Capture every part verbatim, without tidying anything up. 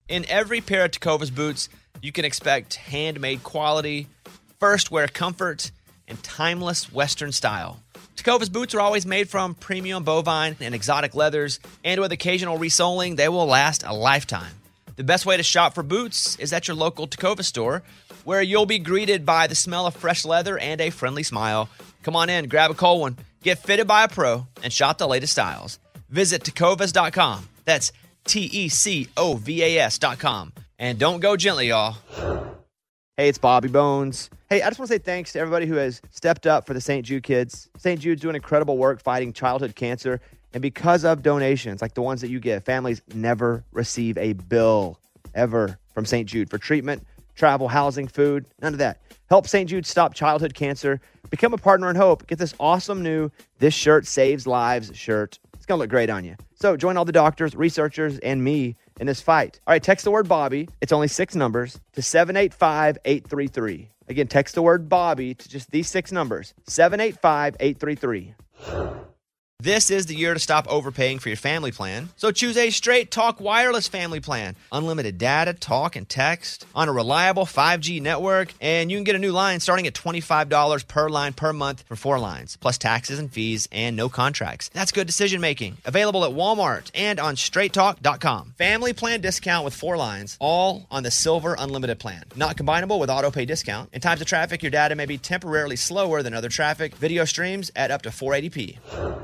In every pair of Tecovas boots, you can expect handmade quality, first wear comfort, and timeless Western style. Tecovas boots are always made from premium bovine and exotic leathers, and with occasional resoling, they will last a lifetime. The best way to shop for boots is at your local Tecovas store, where you'll be greeted by the smell of fresh leather and a friendly smile. Come on in, grab a cold one, get fitted by a pro, and shop the latest styles. Visit tecovas dot com. That's T E C O V A S dot com. And don't go gently, y'all. Hey, it's Bobby Bones. Hey, I just want to say thanks to everybody who has stepped up for the Saint Jude kids. Saint Jude's doing incredible work fighting childhood cancer. And because of donations like the ones that you give, families never receive a bill ever from Saint Jude for treatment, travel, housing, food, none of that. Help Saint Jude stop childhood cancer. Become a partner in hope. Get this awesome new This Shirt Saves Lives shirt. It's going to look great on you. So join all the doctors, researchers, and me in this fight. All right, text the word Bobby. It's only six numbers to seven eight five, eight three three. Again, text the word Bobby to just these six numbers, seven eight five, eight three three. This is the year to stop overpaying for your family plan. So choose a Straight Talk Wireless family plan. Unlimited data, talk, and text on a reliable five G network. And you can get a new line starting at twenty-five dollars per line per month for four lines, plus taxes and fees and no contracts. That's good decision making. Available at Walmart and on straight talk dot com. Family plan discount with four lines, all on the Silver Unlimited plan. Not combinable with auto pay discount. In times of traffic, your data may be temporarily slower than other traffic. Video streams at up to four eighty p.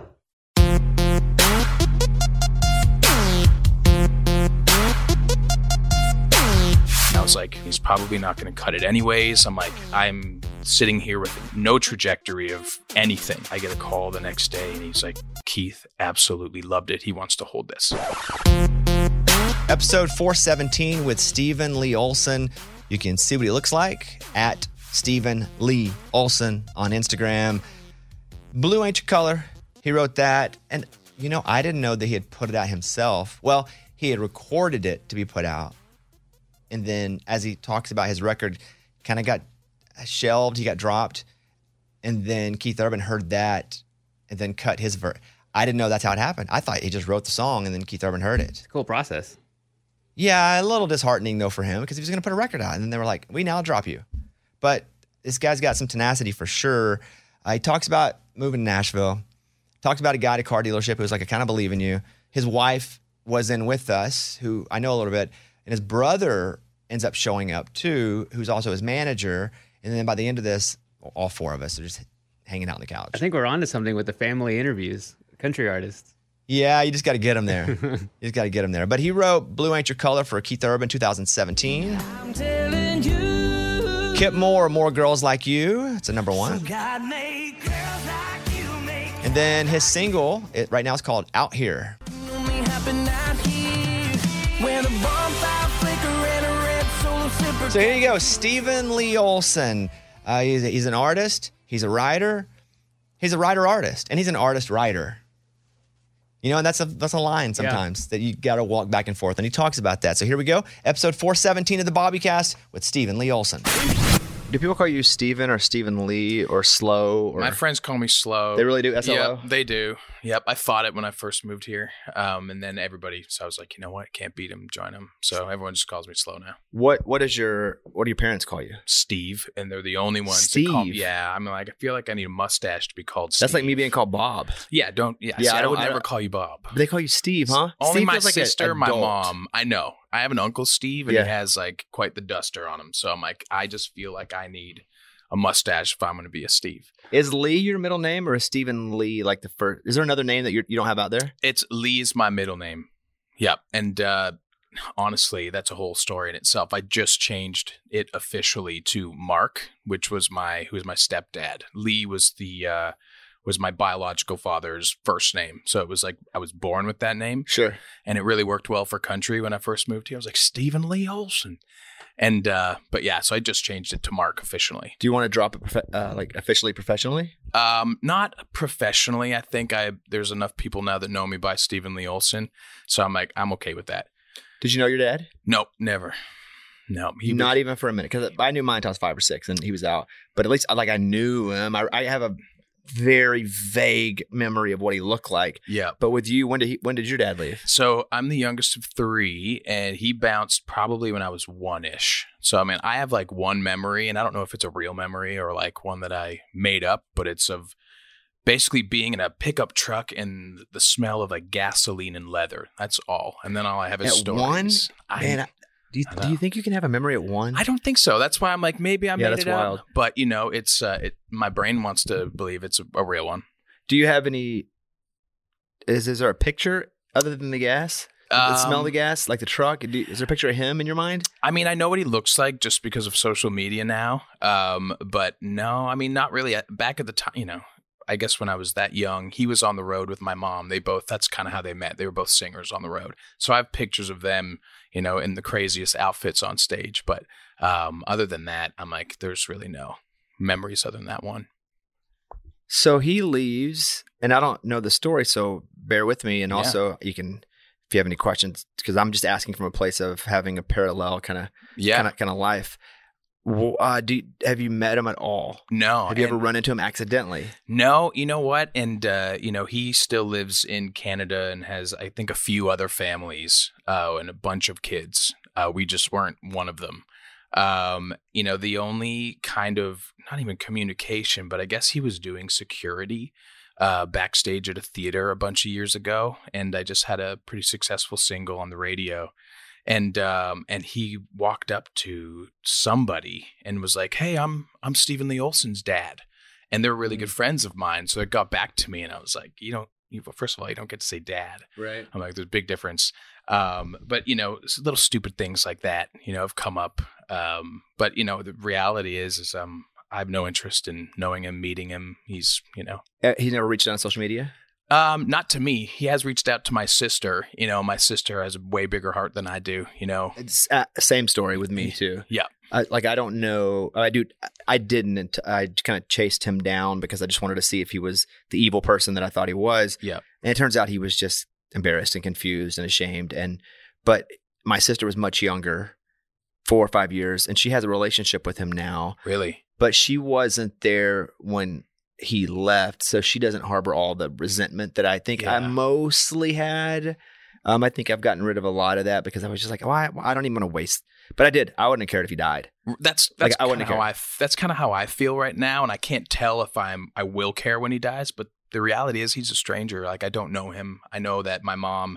I was like, he's probably not going to cut it anyways. I'm like, I'm sitting here with no trajectory of anything. I get a call the next day and he's like, Keith absolutely loved it. He wants to hold this. Episode four seventeen with Stephen Lee Olson. You can see what he looks like at Stephen Lee Olson on Instagram. Blue Ain't Your Color. He wrote that. And, you know, I didn't know that he had put it out himself. Well, he had recorded it to be put out. And then as he talks about his record, kind of got shelved, he got dropped. And then Keith Urban heard that and then cut his verse. I didn't know that's how it happened. I thought he just wrote the song and then Keith Urban heard it. It's a cool process. Yeah, a little disheartening though for him because he was going to put a record out. And then they were like, we now drop you. But this guy's got some tenacity for sure. Uh, he talks about moving to Nashville. Talks about a guy at a car dealership who was like, I kind of believe in you. His wife was in with us, who I know a little bit. And his brother ends up showing up too, who's also his manager. And then by the end of this, all four of us are just hanging out on the couch. I think we're onto something with the family interviews, country artists. Yeah, you just got to get him there. You just got to get him there. But he wrote Blue Ain't Your Color for Keith Urban two thousand seventeen. I'm telling you. Kip Moore, More Girls Like You. It's a number one. So God made girls like you make. And then his single, it right now is called Out Here. So here you go, Stephen Lee Olson. Uh, he's, a, he's an artist. He's a writer. He's a writer-artist, and he's an artist-writer. You know, and that's a that's a line sometimes yeah. that you got to walk back and forth. And he talks about that. So here we go, episode four seventeen of the Bobbycast with Stephen Lee Olson. Do people call you Stephen or Stephen Lee or Slow? Or... My friends call me Slow. They really do? S L O? Yep, they do. Yep, I fought it when I first moved here. Um, and then everybody, so I was like, you know what? Can't beat him, join him. So everyone just calls me Slow now. What What is your, what do your parents call you? Steve, and they're the only ones Steve. that call me. Yeah, I'm like, I feel like I need a mustache to be called Steve. That's like me being called Bob. Yeah, don't, yeah, yeah see, I, I would I never call you Bob. They call you Steve, huh? Only Steve my like sister, a, my adult. mom. I know. I have an uncle Steve, and yeah. he has like quite the duster on him. So I'm like, I just feel like I need a mustache if I'm going to be a Steve. Is Lee your middle name, or is Stephen Lee like the first? Is there another name that you're, you don't have out there? It's Lee's my middle name. Yep. And uh, honestly, that's a whole story in itself. I just changed it officially to Mark, which was my who was my stepdad. Lee was the uh, was my biological father's first name. So it was like I was born with that name. Sure. And it really worked well for country when I first moved here. I was like, Stephen Lee Olson. And, uh, but yeah, so I just changed it to Mark officially. Do you want to drop it prof- uh, like officially professionally? Um, not professionally. I think I, there's enough people now that know me by Stephen Lee Olson. So I'm like, I'm okay with that. Did you know your dad? Nope, never. No. He Not was, even for a minute. Cause I knew mine until I was five or six and he was out, but at least like I knew him. I, I have a very vague memory of what he looked like. Yeah. But with you, when did he, when did your dad leave? So I'm the youngest of three, and he bounced probably when I was one-ish. So, I mean, I have like one memory, and I don't know if it's a real memory or like one that I made up, but it's of basically being in a pickup truck and the smell of like gasoline and leather. That's all. And then all I have is At stories. one? I, Man, I, do you, I do you think you can have a memory at one? I don't think so. That's why I'm like, maybe I Yeah, made that's it up. wild. But, you know, it's uh, it, my brain wants to believe it's a, a real one. Do you have any, is, is there a picture other than the gas? The smell of the Um, gas, like the truck? Do, is there a picture of him in your mind? I mean, I know what he looks like just because of social media now. Um, but no, I mean, not really. Back at the time, you know, I guess when I was that young, he was on the road with my mom. They both, that's kind of how they met. They were both singers on the road. So I have pictures of them, you know, in the craziest outfits on stage. But um, other than that, I'm like, there's really no memories other than that one. So he leaves, and I don't know the story, so bear with me. And Yeah. also, you can, if you have any questions, because I'm just asking from a place of having a parallel kind of Yeah. kind of kind of life. Well, Uh, do you, have you met him at all? No. Have you and- ever run into him accidentally? No, you know what? And, uh, you know, he still lives in Canada and has, I think, a few other families uh, and a bunch of kids. Uh, we just weren't one of them. Um, you know, the only kind of, not even communication, but I guess he was doing security uh, backstage at a theater a bunch of years ago. And I just had a pretty successful single on the radio. And um, and he walked up to somebody and was like, "Hey, I'm I'm Stephen Lee Olsen's dad," and they're really good friends of mine. So it got back to me, and I was like, "You don't. You, well, first of all, you don't get to say dad." Right. I'm like, "There's a big difference." Um, but you know, s- little stupid things like that, you know, have come up. Um, but you know, the reality is, is um, I have no interest in knowing him, meeting him. He's, you know. Uh, he never reached out on social media? Um, not to me. He has reached out to my sister. You know, my sister has a way bigger heart than I do. You know. It's uh, same story with me too. Yeah. I, like I don't know. I do. I didn't. I kind of chased him down because I just wanted to see if he was the evil person that I thought he was. Yeah. And it turns out he was just embarrassed and confused and ashamed. And but my sister was much younger, four or five years, and she has a relationship with him now. Really. But she wasn't there when he left, so she doesn't harbor all the resentment that I think I Yeah. mostly had. Um, I think I've gotten rid of a lot of that because I was just like, oh, I, I don't even want to waste. But I did. I wouldn't have cared if he died. That's Like, that's I wouldn't kind of how care. I f- that's kind of how I feel right now, and I can't tell if I'm I will care when he dies. But the reality is, he's a stranger. Like I don't know him. I know that my mom,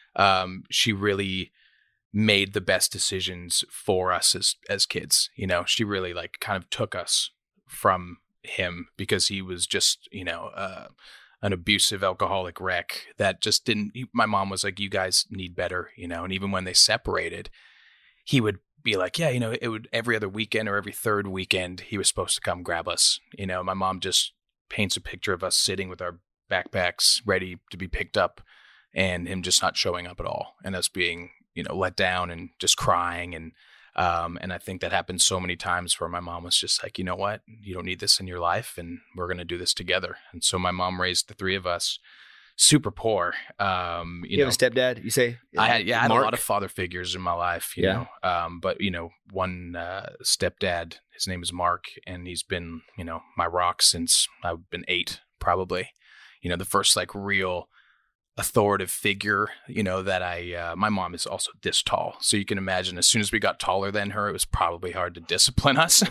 um, she really made the best decisions for us as as kids. You know, she really like kind of took us from him because he was just, you know, uh, an abusive alcoholic wreck that just didn't. He, my mom was like, "You guys need better," you know. And even when they separated, he would be like, yeah, you know, it would every other weekend or every third weekend, he was supposed to come grab us. You know, my mom just paints a picture of us sitting with our backpacks ready to be picked up and him just not showing up at all and us being, you know, let down and just crying. And, um, and I think that happened so many times where my mom was just like, you know what, you don't need this in your life and we're going to do this together. And so my mom raised the three of us super poor. Um, you, You, know, have a stepdad? You say? I had, yeah, I had Mark? a lot of father figures in my life, you Yeah. know. Um, but you know, one uh, stepdad, his name is Mark, and he's been, you know, my rock since I've been eight, probably. You know, the first like real authoritative figure, you know, that I. Uh, my mom is also this tall, so you can imagine. As soon as we got taller than her, it was probably hard to discipline us.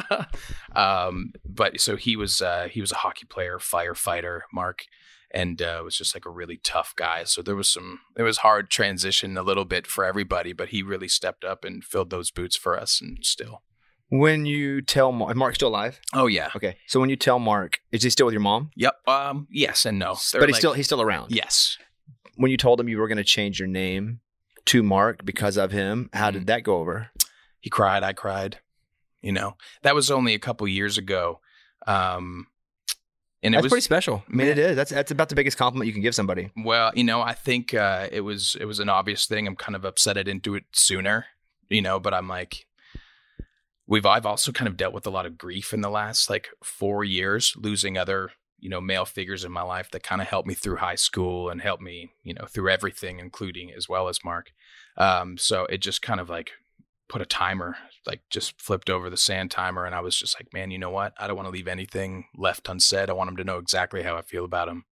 um, but so he was, uh, he was a hockey player, firefighter, Mark. And uh, was just like a really tough guy. So there was some, it was hard transition a little bit for everybody, but he really stepped up and filled those boots for us and still. When you tell Mark, is Mark still alive? Oh, yeah. Okay. So when you tell Mark, is he still with your mom? Yep. Um. Yes and no. They're But he's like- still he's still around. Yes. When you told him you were going to change your name to Mark because of him, how Mm-hmm. did that go over? He cried. I cried. You know, that was only a couple years ago. Um, and it That's was pretty special. I mean, Man. it is. That's that's about the biggest compliment you can give somebody. Well, you know, I think uh, it was it was an obvious thing. I'm kind of upset I didn't do it sooner, you know, but I'm like, we've I've also kind of dealt with a lot of grief in the last like four years, losing other, you know, male figures in my life that kind of helped me through high school and helped me, you know, through everything, including as well as Mark. Um, so it just kind of like put a timer, like just flipped over the sand timer. And I was just like, man, you know what? I don't want to leave anything left unsaid. I want them to know exactly how I feel about him.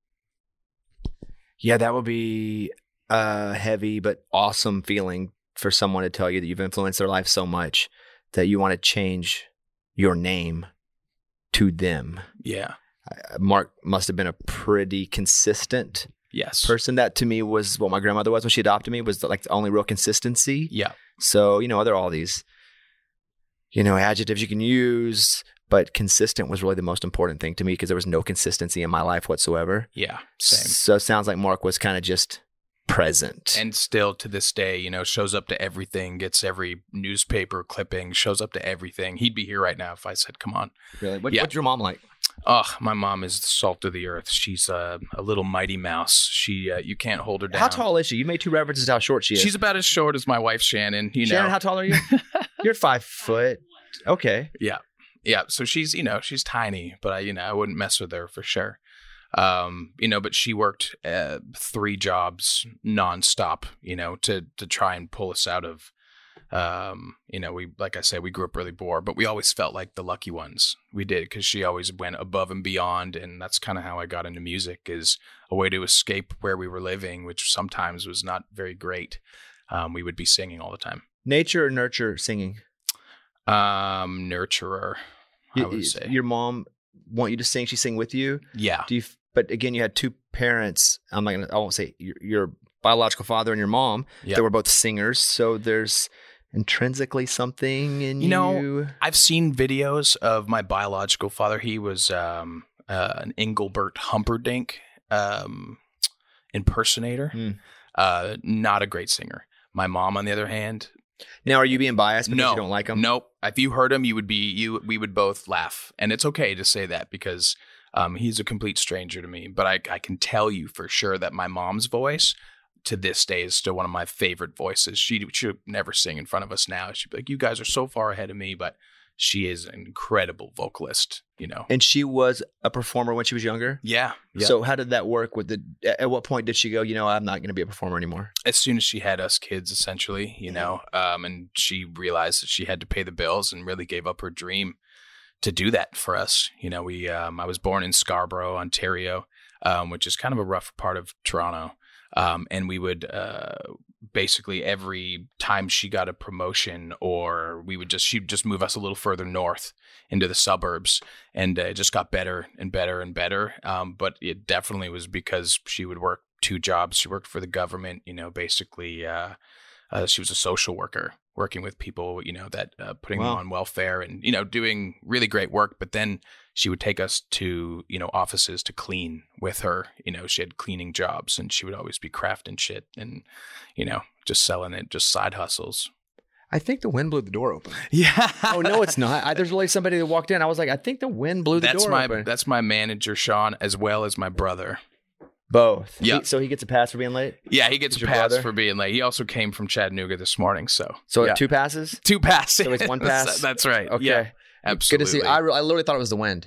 Yeah, that would be a heavy but awesome feeling for someone to tell you that you've influenced their life so much that you want to change your name to them. Yeah. Uh, Mark must have been a pretty consistent Yes. person. That to me was what my grandmother was when she adopted me, was like the only real consistency. Yeah. So, you know, there are all these, you know, adjectives you can use, but consistent was really the most important thing to me because there was no consistency in my life whatsoever. Yeah. Same. So it sounds like Mark was kind of just present. And still to this day, you know, shows up to everything, gets every newspaper clipping, shows up to everything. He'd be here right now if I said, come on. Really? What, Yeah. What's your mom like? Oh, my mom is the salt of the earth. She's uh, a little mighty mouse. She, uh, you can't hold her down. How tall is she? You made two references to how short she is. She's about as short as my wife, Shannon. You Shannon, know, how tall are you? You're five foot. Okay. yeah, yeah. So she's, you know, she's tiny, but I, you know, I wouldn't mess with her for sure. Um, you know, but she worked uh, three jobs nonstop, you know, to to try and pull us out of. Um, you know, we, like I said, we grew up really poor, but we always felt like the lucky ones. We did, because she always went above and beyond, and that's kind of how I got into music, is a way to escape where we were living, which sometimes was not very great. Um, we would be singing all the time. Nature or nurture singing? Um, nurturer, I would Y- say. Your mom want you to sing. She sing with you. Yeah. Do you? But again, you had two parents. I'm not gonna. I won't say your, your biological father and your mom. Yeah. They were both singers. So there's intrinsically something in you. You know, I've seen videos of my biological father. He was um, uh, an Engelbert Humperdinck um, impersonator. Mm. Uh, not a great singer. My mom, on the other hand, Now, are you being biased because no, you don't like them? Nope. If you heard him, you would be you. We would both laugh, and it's okay to say that because um, he's a complete stranger to me. But I, I can tell you for sure that my mom's voice, to this day, is still one of my favorite voices. She she would never sing in front of us now. She'd be like, "You guys are so far ahead of me," but she is an incredible vocalist. You know. And she was a performer when she was younger. Yeah. yeah. So how did that work with the? At what point did she go? You know, I'm not going to be a performer anymore. As soon as she had us kids, essentially, you know, um, and she realized that she had to pay the bills and really gave up her dream to do that for us. You know, we um, I was born in Scarborough, Ontario, um, which is kind of a rough part of Toronto. Um, and we would uh, basically every time she got a promotion, or we would just she'd just move us a little further north into the suburbs, and uh, it just got better and better and better. Um, but it definitely was because she would work two jobs. She worked for the government, you know, basically uh, uh, she was a social worker working with people, you know, that uh, putting Wow. them on welfare and, you know, doing really great work. But then she would take us to, you know, offices to clean with her. You know, she had cleaning jobs, and she would always be crafting shit and, you know, just selling it, just side hustles. I think the wind blew the door open. Yeah. Oh no, it's not. I, there's really somebody that walked in. I was like, I think the wind blew the That's door my open. that's my manager, Sean, as well as my brother. Both. Yeah. He- so he gets a pass for being late. Yeah, he gets Is a your pass brother? for being late. He also came from Chattanooga this morning, so So yeah. two passes. two passes. So it's one pass? That's right. Okay. Yeah, Good absolutely. to see. I, re- I literally thought it was the wind,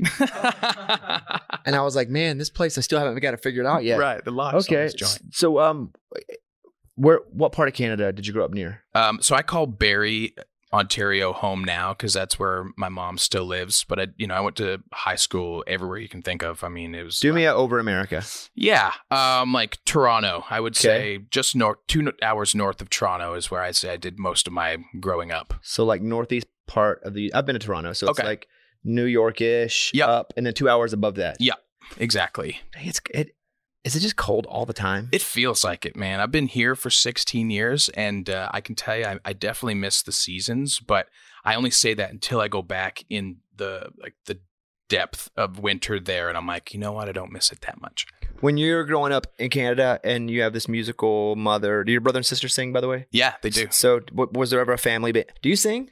and I was like, "Man, this place I still haven't got it figured out yet." right. The locks on Okay. this joint. So um, where what part of Canada did you grow up near? Um, so I call Barrie, Ontario home now because that's where my mom still lives. But I, you know, I went to high school everywhere you can think of. I mean, it was Do me a over America. yeah, um, like Toronto. I would Okay. say just north, two no- hours north of Toronto is where I'd say I did most of my growing up. So like northeast part of the. I've been to Toronto, so it's Okay. like New York-ish Yep. up, and then two hours above that. Yeah, exactly. Dang, It's it. Is it just cold all the time? It feels like it, man. I've been here for sixteen years, and uh, I can tell you, I, I definitely miss the seasons. But I only say that until I go back in the like the depth of winter there, and I'm like, you know what? I don't miss it that much. When you're growing up in Canada and you have this musical mother, do your brother and sister sing, by the way? Yeah, they do. So w- was there ever a family band? Do you sing?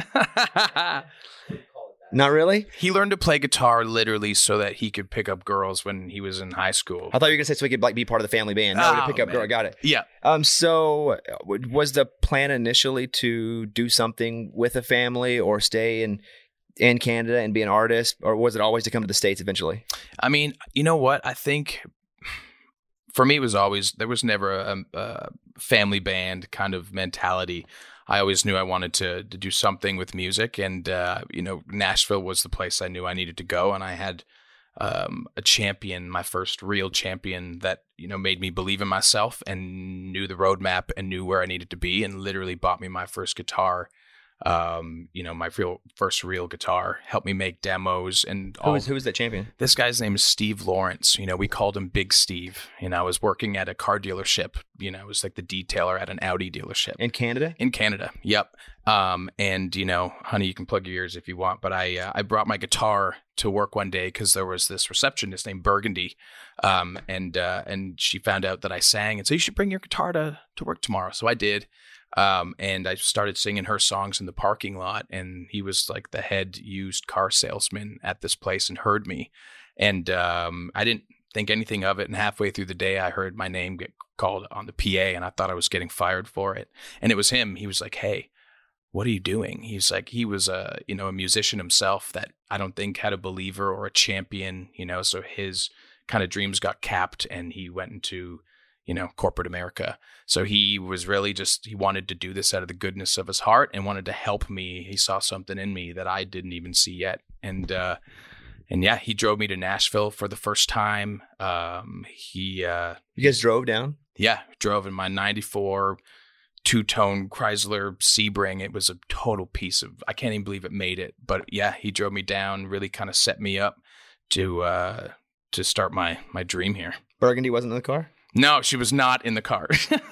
Not really? He learned to play guitar literally so that he could pick up girls when he was in high school. I thought you were going to say so he could like be part of the family band. No, to Oh, pick up girl. man. I got it. Yeah. Um. So uh, w- was the plan initially to do something with a family or stay in in Canada and be an artist, or was it always to come to the States eventually? I mean, you know what? I think for me, it was always, there was never a, a family band kind of mentality. I always knew I wanted to to do something with music, and uh, you know, Nashville was the place I knew I needed to go, and I had um, a champion, my first real champion that you know made me believe in myself and knew the roadmap and knew where I needed to be, and literally bought me my first guitar. Um, you know, my real first real guitar, helped me make demos and all. Who was, who was that champion? This guy's name is Steve Lawrence. You know, we called him Big Steve. You know, I was working at a car dealership. You know, I was like the detailer at an Audi dealership. In Canada? In Canada, yep. Um, and, you know, honey, you can plug your ears if you want, but I uh, I brought my guitar to work one day because there was this receptionist named Burgundy, um, and uh, and she found out that I sang and said, you should bring your guitar to, to work tomorrow. So I did. Um, and I started singing her songs in the parking lot, and he was like the head used car salesman at this place and heard me. And um, I didn't think anything of it. And halfway through the day, I heard my name get called on the P A, and I thought I was getting fired for it. And it was him. He was like, hey, what are you doing? He's like, he was a, you know, a musician himself that I don't think had a believer or a champion, you know, so his kind of dreams got capped and he went into, you know, corporate America. So he was really just, he wanted to do this out of the goodness of his heart and wanted to help me. He saw something in me that I didn't even see yet. And, uh, and yeah, he drove me to Nashville for the first time. Um, he, uh, You guys drove down? yeah, drove in my ninety-four two-tone Chrysler Sebring. It was a total piece of, I can't even believe it made it. But yeah, he drove me down, really kind of set me up to, uh, to start my, my dream here. Burgundy wasn't in the car? No, she was not in the car.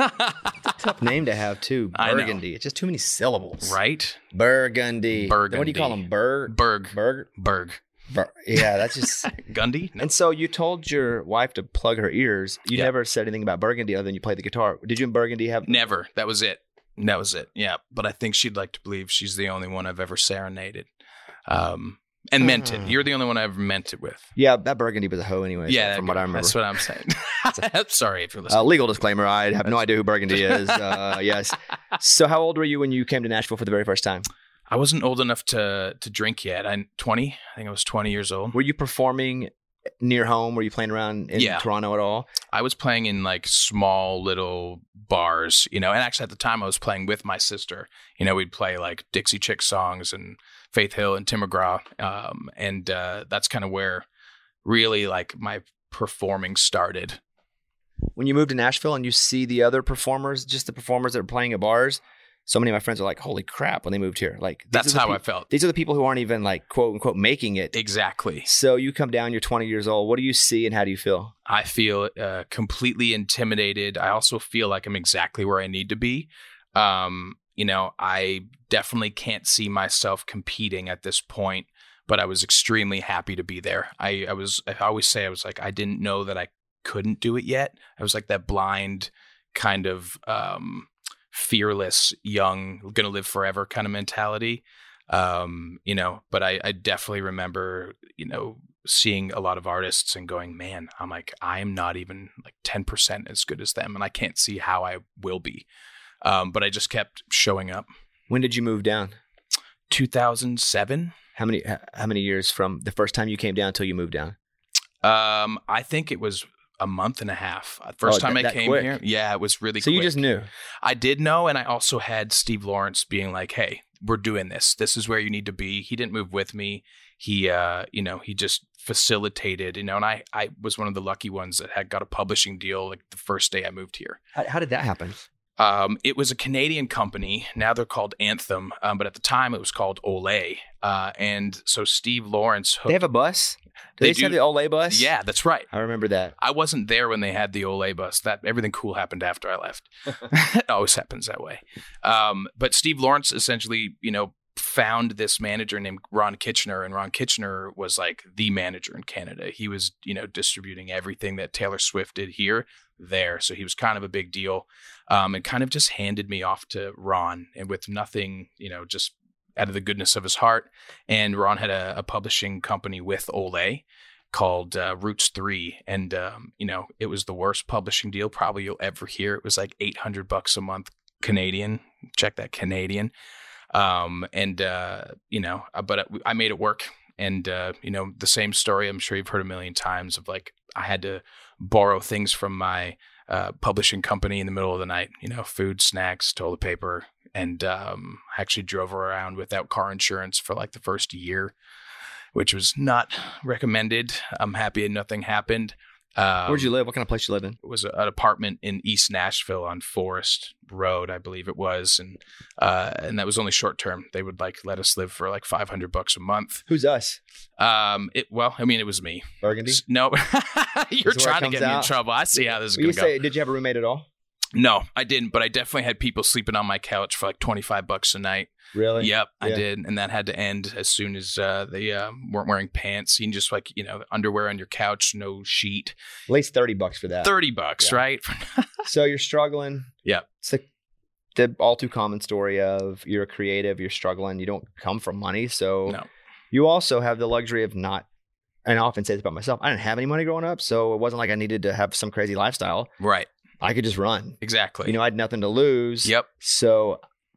Tough name to have, too. I know. Burgundy. It's just too many syllables. Right? Burgundy. Burgundy. What do you call them? Berg? Berg. Berg? Berg. Bur- yeah, that's just... Gundy? No. And so you told your wife to plug her ears. You Yeah. never said anything about Burgundy other than you played the guitar. Did you and Burgundy have... Never. That was it. That was it. Yeah. But I think she'd like to believe she's the only one I've ever serenaded. Um, and meant it. You're the only one I ever meant it with. Yeah, that Burgundy was a hoe anyway. Yeah. From what I remember. That's what I'm saying. I'm sorry if you're listening. Uh, legal disclaimer, I have no idea who Burgundy is. Uh, yes. So how old were you when you came to Nashville for the very first time? I wasn't old enough to to drink yet. I'm twenty. I think I was twenty years old. Were you performing near home? Were you playing around in Yeah. Toronto at all? I was playing in like small little bars, you know, and actually at the time I was playing with my sister. You know, we'd play like Dixie Chick songs and Faith Hill and Tim McGraw. Um, and uh, that's kind of where really like my performing started. When you moved to Nashville and you see the other performers, just the performers that are playing at bars, so many of my friends are like, holy crap, when they moved here. Like these That's are the how pe- I felt. These are the people who aren't even like quote unquote making it. Exactly. So you come down, you're twenty years old. What do you see and how do you feel? I feel uh, completely intimidated. I also feel like I'm exactly where I need to be. Um, you know, I definitely can't see myself competing at this point, but I was extremely happy to be there. I, I was, I always say, I was like, I didn't know that I couldn't do it yet. I was like that blind kind of um, fearless, young, gonna live forever kind of mentality. Um, you know, but I, I definitely remember, you know, seeing a lot of artists and going, man, I'm like, I'm not even like ten percent as good as them. And I can't see how I will be. Um, but I just kept showing up. When did you move down? two thousand seven. How many how many years from the first time you came down until you moved down? Um, I think it was a month and a half. First Oh, time that- I that came quick. here. Yeah, it was really So quick. you just knew. I did know, and I also had Steve Lawrence being like, hey, we're doing this. This is where you need to be. He didn't move with me. He, uh, you know, he just facilitated, you know, and I, I was one of the lucky ones that had got a publishing deal like the first day I moved here. How, how did that happen? Um, it was a Canadian company. Now they're called Anthem, um, but at the time it was called Olay. Uh, and so Steve Lawrence hooked. They have a bus? Do They they, used to have do. the Olay bus? Yeah, that's right. I remember that. I wasn't there when they had the Olay bus. That everything cool happened after I left. It always happens that way. Um, but Steve Lawrence essentially, you know, found this manager named Ron Kitchener, and Ron Kitchener was like the manager in Canada. He was, you know, distributing everything that Taylor Swift did here, there. So he was kind of a big deal, um, and kind of just handed me off to Ron, and with nothing, you know, just out of the goodness of his heart. And Ron had a, a publishing company with Olay called uh, Roots three. And, um, you know, it was the worst publishing deal probably you'll ever hear. It was like eight hundred bucks a month Canadian. Check that, Canadian. Um, and, uh, you know, but I made it work. And, uh, you know, the same story I'm sure you've heard a million times of like, I had to borrow things from my uh, publishing company in the middle of the night, you know, food, snacks, toilet paper. And um, I actually drove around without car insurance for like the first year, which was not recommended. I'm happy nothing happened. Um, Where'd you live? What kind of place you live in? It was an apartment in East Nashville on Forest Road, I believe it was. And uh, and that was only short term. They would like let us live for like five hundred bucks a month. Who's us? Um, it, well, I mean, it was me. Burgundy? S- No, you're This is where it trying to comes get me in out? trouble. I see how this is You going to go. say, did you have a roommate at all? No, I didn't, but I definitely had people sleeping on my couch for like twenty-five bucks a night. Really? Yep, I Yeah. did. And that had to end as soon as uh, they uh, weren't wearing pants. You can just like, you know, underwear on your couch, no sheet. At least thirty bucks for that. thirty bucks, Yeah. right? So you're struggling. Yep. It's the, the all too common story of you're a creative, you're struggling, you don't come from money. So No. you also have the luxury of not, and I often say this about myself, I didn't have any money growing up. So it wasn't like I needed to have some crazy lifestyle. Right. I could just run. Exactly. You know, I had nothing to lose. Yep. So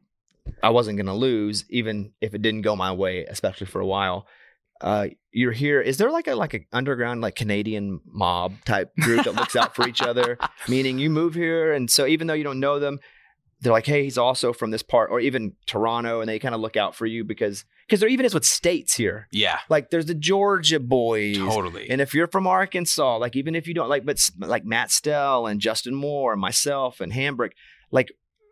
I wasn't going to lose, even if it didn't go my way, especially for a while. Uh, you're here. Is there like a like an underground like Canadian mob type group that looks out for each other? Meaning you move here, and so even though you don't know them, they're like, hey, he's also from this part, or even Toronto, and they kind of look out for you because because there even is with states here. Yeah. Like there's the Georgia boys. Totally. And if you're from Arkansas, like even if you don't like, but s- like Matt Stell and Justin Moore and myself and Hambrick, like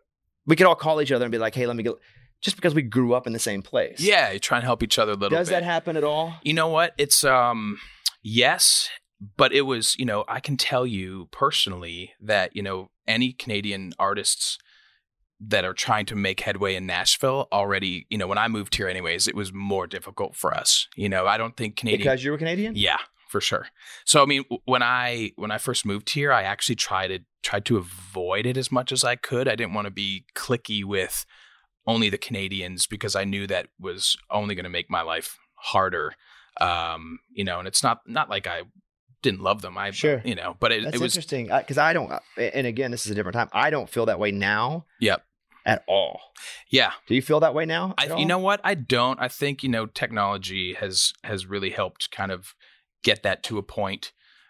we could all call each other and be like, hey, let me go. Just because we grew up in the same place. Yeah, you try and help each other a little Does bit. that happen at all? You know what? It's um yes, but it was, you know, I can tell you personally that, you know, any Canadian artists that are trying to make headway in Nashville already, you know, when I moved here anyways, it was more difficult for us. You know, I don't think Canadian Because you were Canadian? Yeah, for sure. So I mean, w- when I when I first moved here, I actually tried to tried to avoid it as much as I could. I didn't want to be cliquey with only the Canadians because I knew that was only going to make my life harder. Um, you know, and it's not not like I didn't love them. I Sure. you know, but it, That's it was interesting. Because I, I don't, and again, this is a different time. I don't feel that way now. Yep. At all. yeah. Do you feel that way now? I, at all? you know what? I don't. I think, you know, technology has has really helped kind of get that to a point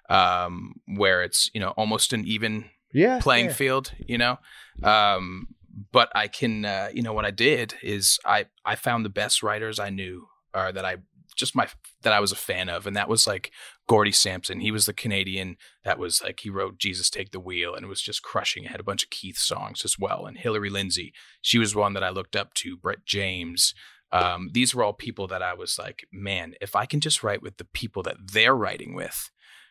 um, where it's, you know, almost an even yeah, playing yeah. field, you know? Um, but I can, uh, you know, what I did is I, I found the best writers I knew or that I just my, that I was a fan of. And that was like Gordy Sampson. He was the Canadian that was like, he wrote Jesus Take the Wheel and it was just crushing. It had a bunch of Keith songs as well. And Hillary Lindsay, she was one that I looked up to. Brett James. Um, these were all people that I was like, man, if I can just write with the people that they're writing with,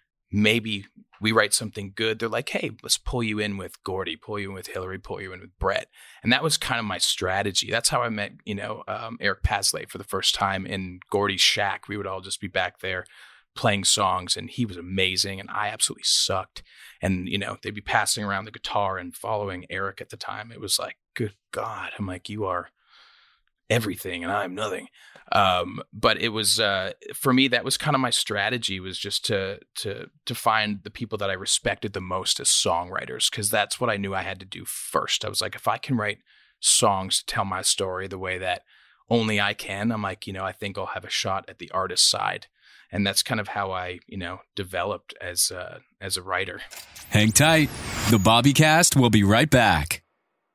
maybe we write something good. They're like, hey, let's pull you in with Gordy, pull you in with Hillary, pull you in with Brett. And that was kind of my strategy. That's how I met, you know, um, Eric Pasley for the first time in Gordy's shack. We would all just be back there playing songs and he was amazing and I absolutely sucked. And, you know, they'd be passing around the guitar and following Eric at the time. It was like, good God. I'm like, you are everything and I'm nothing. Um, but it was, uh, for me, that was kind of my strategy was just to, to, to find the people that I respected the most as songwriters. Cause that's what I knew I had to do first. I was like, if I can write songs to tell my story the way that only I can, I'm like, you know, I think I'll have a shot at the artist side. And that's kind of how I, you know, developed as a, as a writer. Hang tight. The Bobbycast will be right back.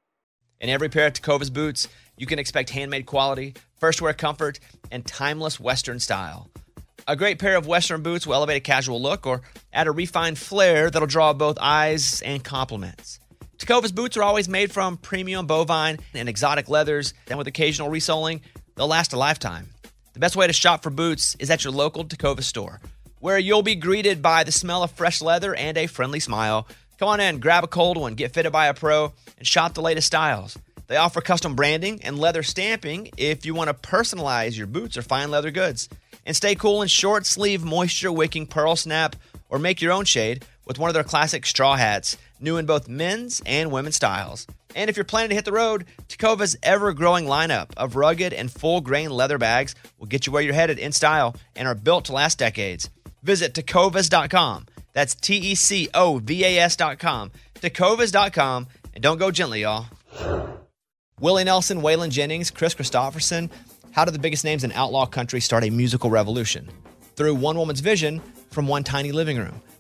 In every pair of Tecovas boots, you can expect handmade quality, first wear comfort, and timeless Western style. A great pair of Western boots will elevate a casual look or add a refined flair that'll draw both eyes and compliments. Tecovas boots are always made from premium bovine and exotic leathers, and with occasional resoling, they'll last a lifetime. The best way to shop for boots is at your local Tecovas store, where you'll be greeted by the smell of fresh leather and a friendly smile. Come on in, grab a cold one, get fitted by a pro, and shop the latest styles. They offer custom branding and leather stamping if you want to personalize your boots or fine leather goods. And stay cool in short sleeve, moisture wicking pearl snap, or make your own shade with one of their classic straw hats, new in both men's and women's styles. And if you're planning to hit the road, Tecovas' ever-growing lineup of rugged and full-grain leather bags will get you where you're headed in style and are built to last decades. Visit tecovas dot com. That's T E C O V A S dot com. tecovas dot com. And don't go gently, y'all. Willie Nelson, Waylon Jennings, Chris Christopherson. How did the biggest names in outlaw country start a musical revolution? Through one woman's vision from one tiny living room.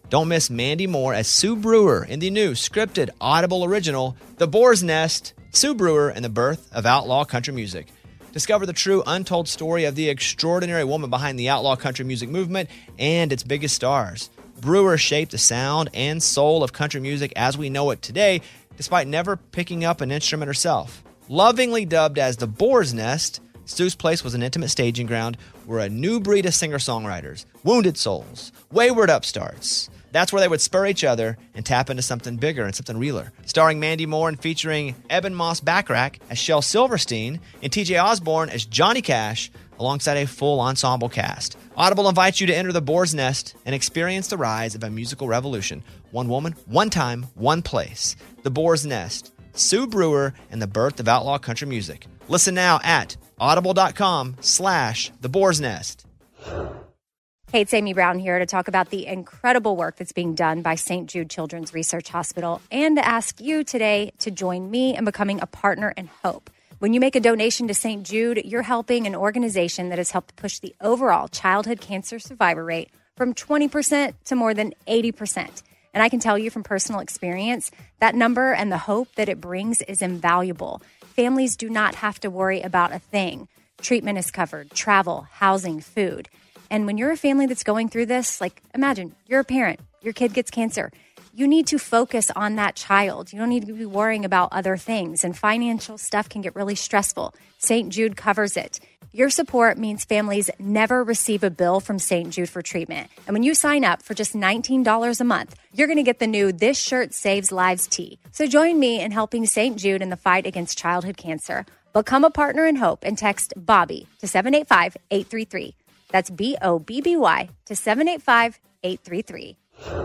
Don't miss Mandy Moore as Sue Brewer in the new scripted Audible original, The Boar's Nest, Sue Brewer and the Birth of Outlaw Country Music. Discover the true untold story of the extraordinary woman behind the outlaw country music movement and its biggest stars. Brewer shaped the sound and soul of country music as we know it today, despite never picking up an instrument herself. Lovingly dubbed as The Boar's Nest, Sue's Place was an intimate staging ground where a new breed of singer-songwriters, wounded souls, wayward upstarts, that's where they would spur each other and tap into something bigger and something realer. Starring Mandy Moore and featuring Eben Moss Backrack as Shel Silverstein and T J Osborne as Johnny Cash, alongside a full ensemble cast. Audible invites you to enter the Boar's Nest and experience the rise of a musical revolution. One woman, one time, one place. The Boar's Nest, Sue Brewer, and the birth of outlaw country music. Listen now at audible.com slash the Boar's Nest. Hey, it's Amy Brown here to talk about the incredible work that's being done by Saint Jude Children's Research Hospital and to ask you today to join me in becoming a partner in hope. When you make a donation to Saint Jude, you're helping an organization that has helped push the overall childhood cancer survivor rate from twenty percent to more than eighty percent. And I can tell you from personal experience, that number and the hope that it brings is invaluable. Families do not have to worry about a thing. Treatment is covered, travel, housing, food. And when you're a family that's going through this, like imagine you're a parent, your kid gets cancer. You need to focus on that child. You don't need to be worrying about other things, and financial stuff can get really stressful. Saint Jude covers it. Your support means families never receive a bill from Saint Jude for treatment. And when you sign up for just nineteen dollars a month, you're going to get the new This Shirt Saves Lives tee. So join me in helping Saint Jude in the fight against childhood cancer. Become a partner in hope and text BOBBY to seven eight five, eight three three. That's B O B B Y to seven eight five, eight three three.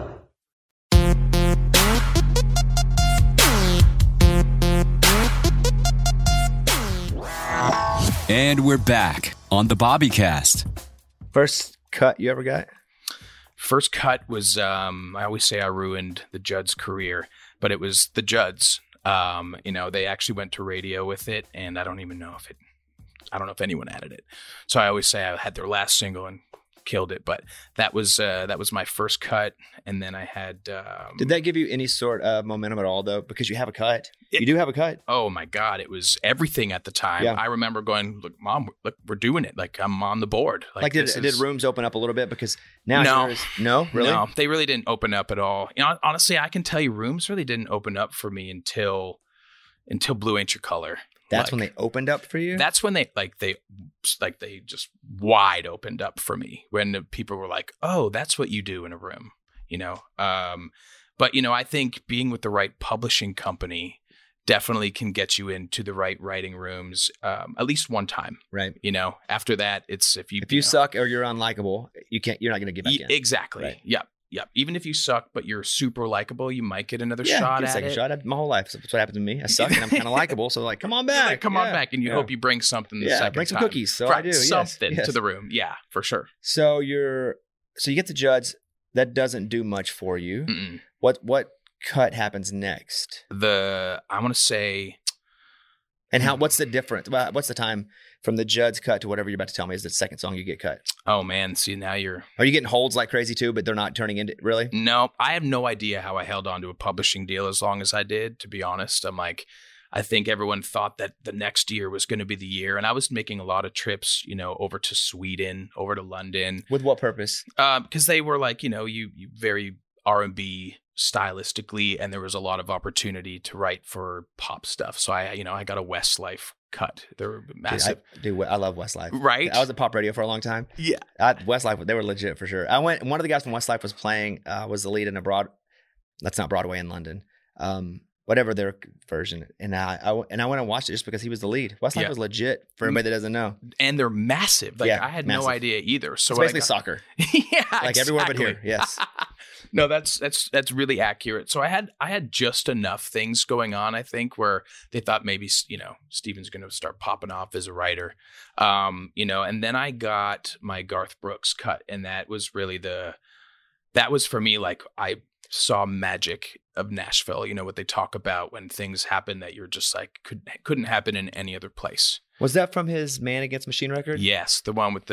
And we're back on the Bobbycast. First cut you ever got? First cut was, um, I always say I ruined the Judds' career, but it was the Judds. Um, you know, they actually went to radio with it, and I don't even know if it, I don't know if anyone added it. So I always say I had their last single and killed it, but that was uh, that was my first cut, and then I had. Um, Did that give you any sort of momentum at all, though? Because you have a cut. It, you do have a cut. Oh my God, it was everything at the time. Yeah. I remember going, "Look, Mom, look, we're doing it. Like I'm on the board." Like, like did, is... did rooms open up a little bit? Because now, no, is, no, really, no, they really didn't open up at all. You know, honestly, I can tell you, rooms really didn't open up for me until until Blue Ain't Your Color. That's like, when they opened up for you? That's when they like they like they just wide opened up for me, when the people were like, "Oh, that's what you do in a room," you know. Um, but you know, I think being with the right publishing company definitely can get you into the right writing rooms um, at least one time. Right. You know, after that, it's if you if you, you know, suck or you're unlikable, you can't. You're not going to get back y- in. Exactly. Right. Yep. Yep. Even if you suck, but you're super likable, you might get another yeah, shot get a at second it. shot. At my whole life. That's what happened to me. I suck and I'm kind of likable. So like, come on back. Like, come yeah. on back, and you yeah. hope you bring something the yeah, second bring some time. cookies. So Right, I do. Yes, something yes. to the room. Yeah, for sure. So you're so you get the Judds. That doesn't do much for you. Mm-mm. What what cut happens next? The I want to say, And how? What's the difference? Well, what's the time from the Judds cut to whatever you're about to tell me is the second song you get cut? oh man, see now you're. Are you getting holds like crazy too, but they're not turning into really? No, I have no idea how I held on to a publishing deal as long as I did. To be honest, I'm like, I think everyone thought that the next year was going to be the year, and I was making a lot of trips, you know, over to Sweden, over to London, With what purpose? because um, they were like, you know, you you very R and B stylistically, and there was a lot of opportunity to write for pop stuff. So I, you know, I got a Westlife cut. They were massive, Dude, I, dude, I love Westlife. right? I was at pop radio for a long time. yeah. I, Westlife, they were legit for sure. I went. One of the guys from Westlife was playing. Uh, was the lead in a broad. That's not Broadway in London. Um, whatever their version. And I, I and I went and watched it just because he was the lead. Westlife Yeah. was legit for anybody that doesn't know. And they're massive. Like Yeah, I had massive. no idea either. So It's when I basically got- soccer, yeah, like everywhere but exactly. here. Yes. No, that's that's that's really accurate. So I had I had just enough things going on, I think, where they thought maybe, you know, Steven's going to start popping off as a writer, um, you know. And then I got my Garth Brooks cut, and that was really the that was for me like I saw magic of Nashville. You know what they talk about when things happen that you're just like could couldn't happen in any other place. Was that from his Man Against Machine record? Yes, the one with the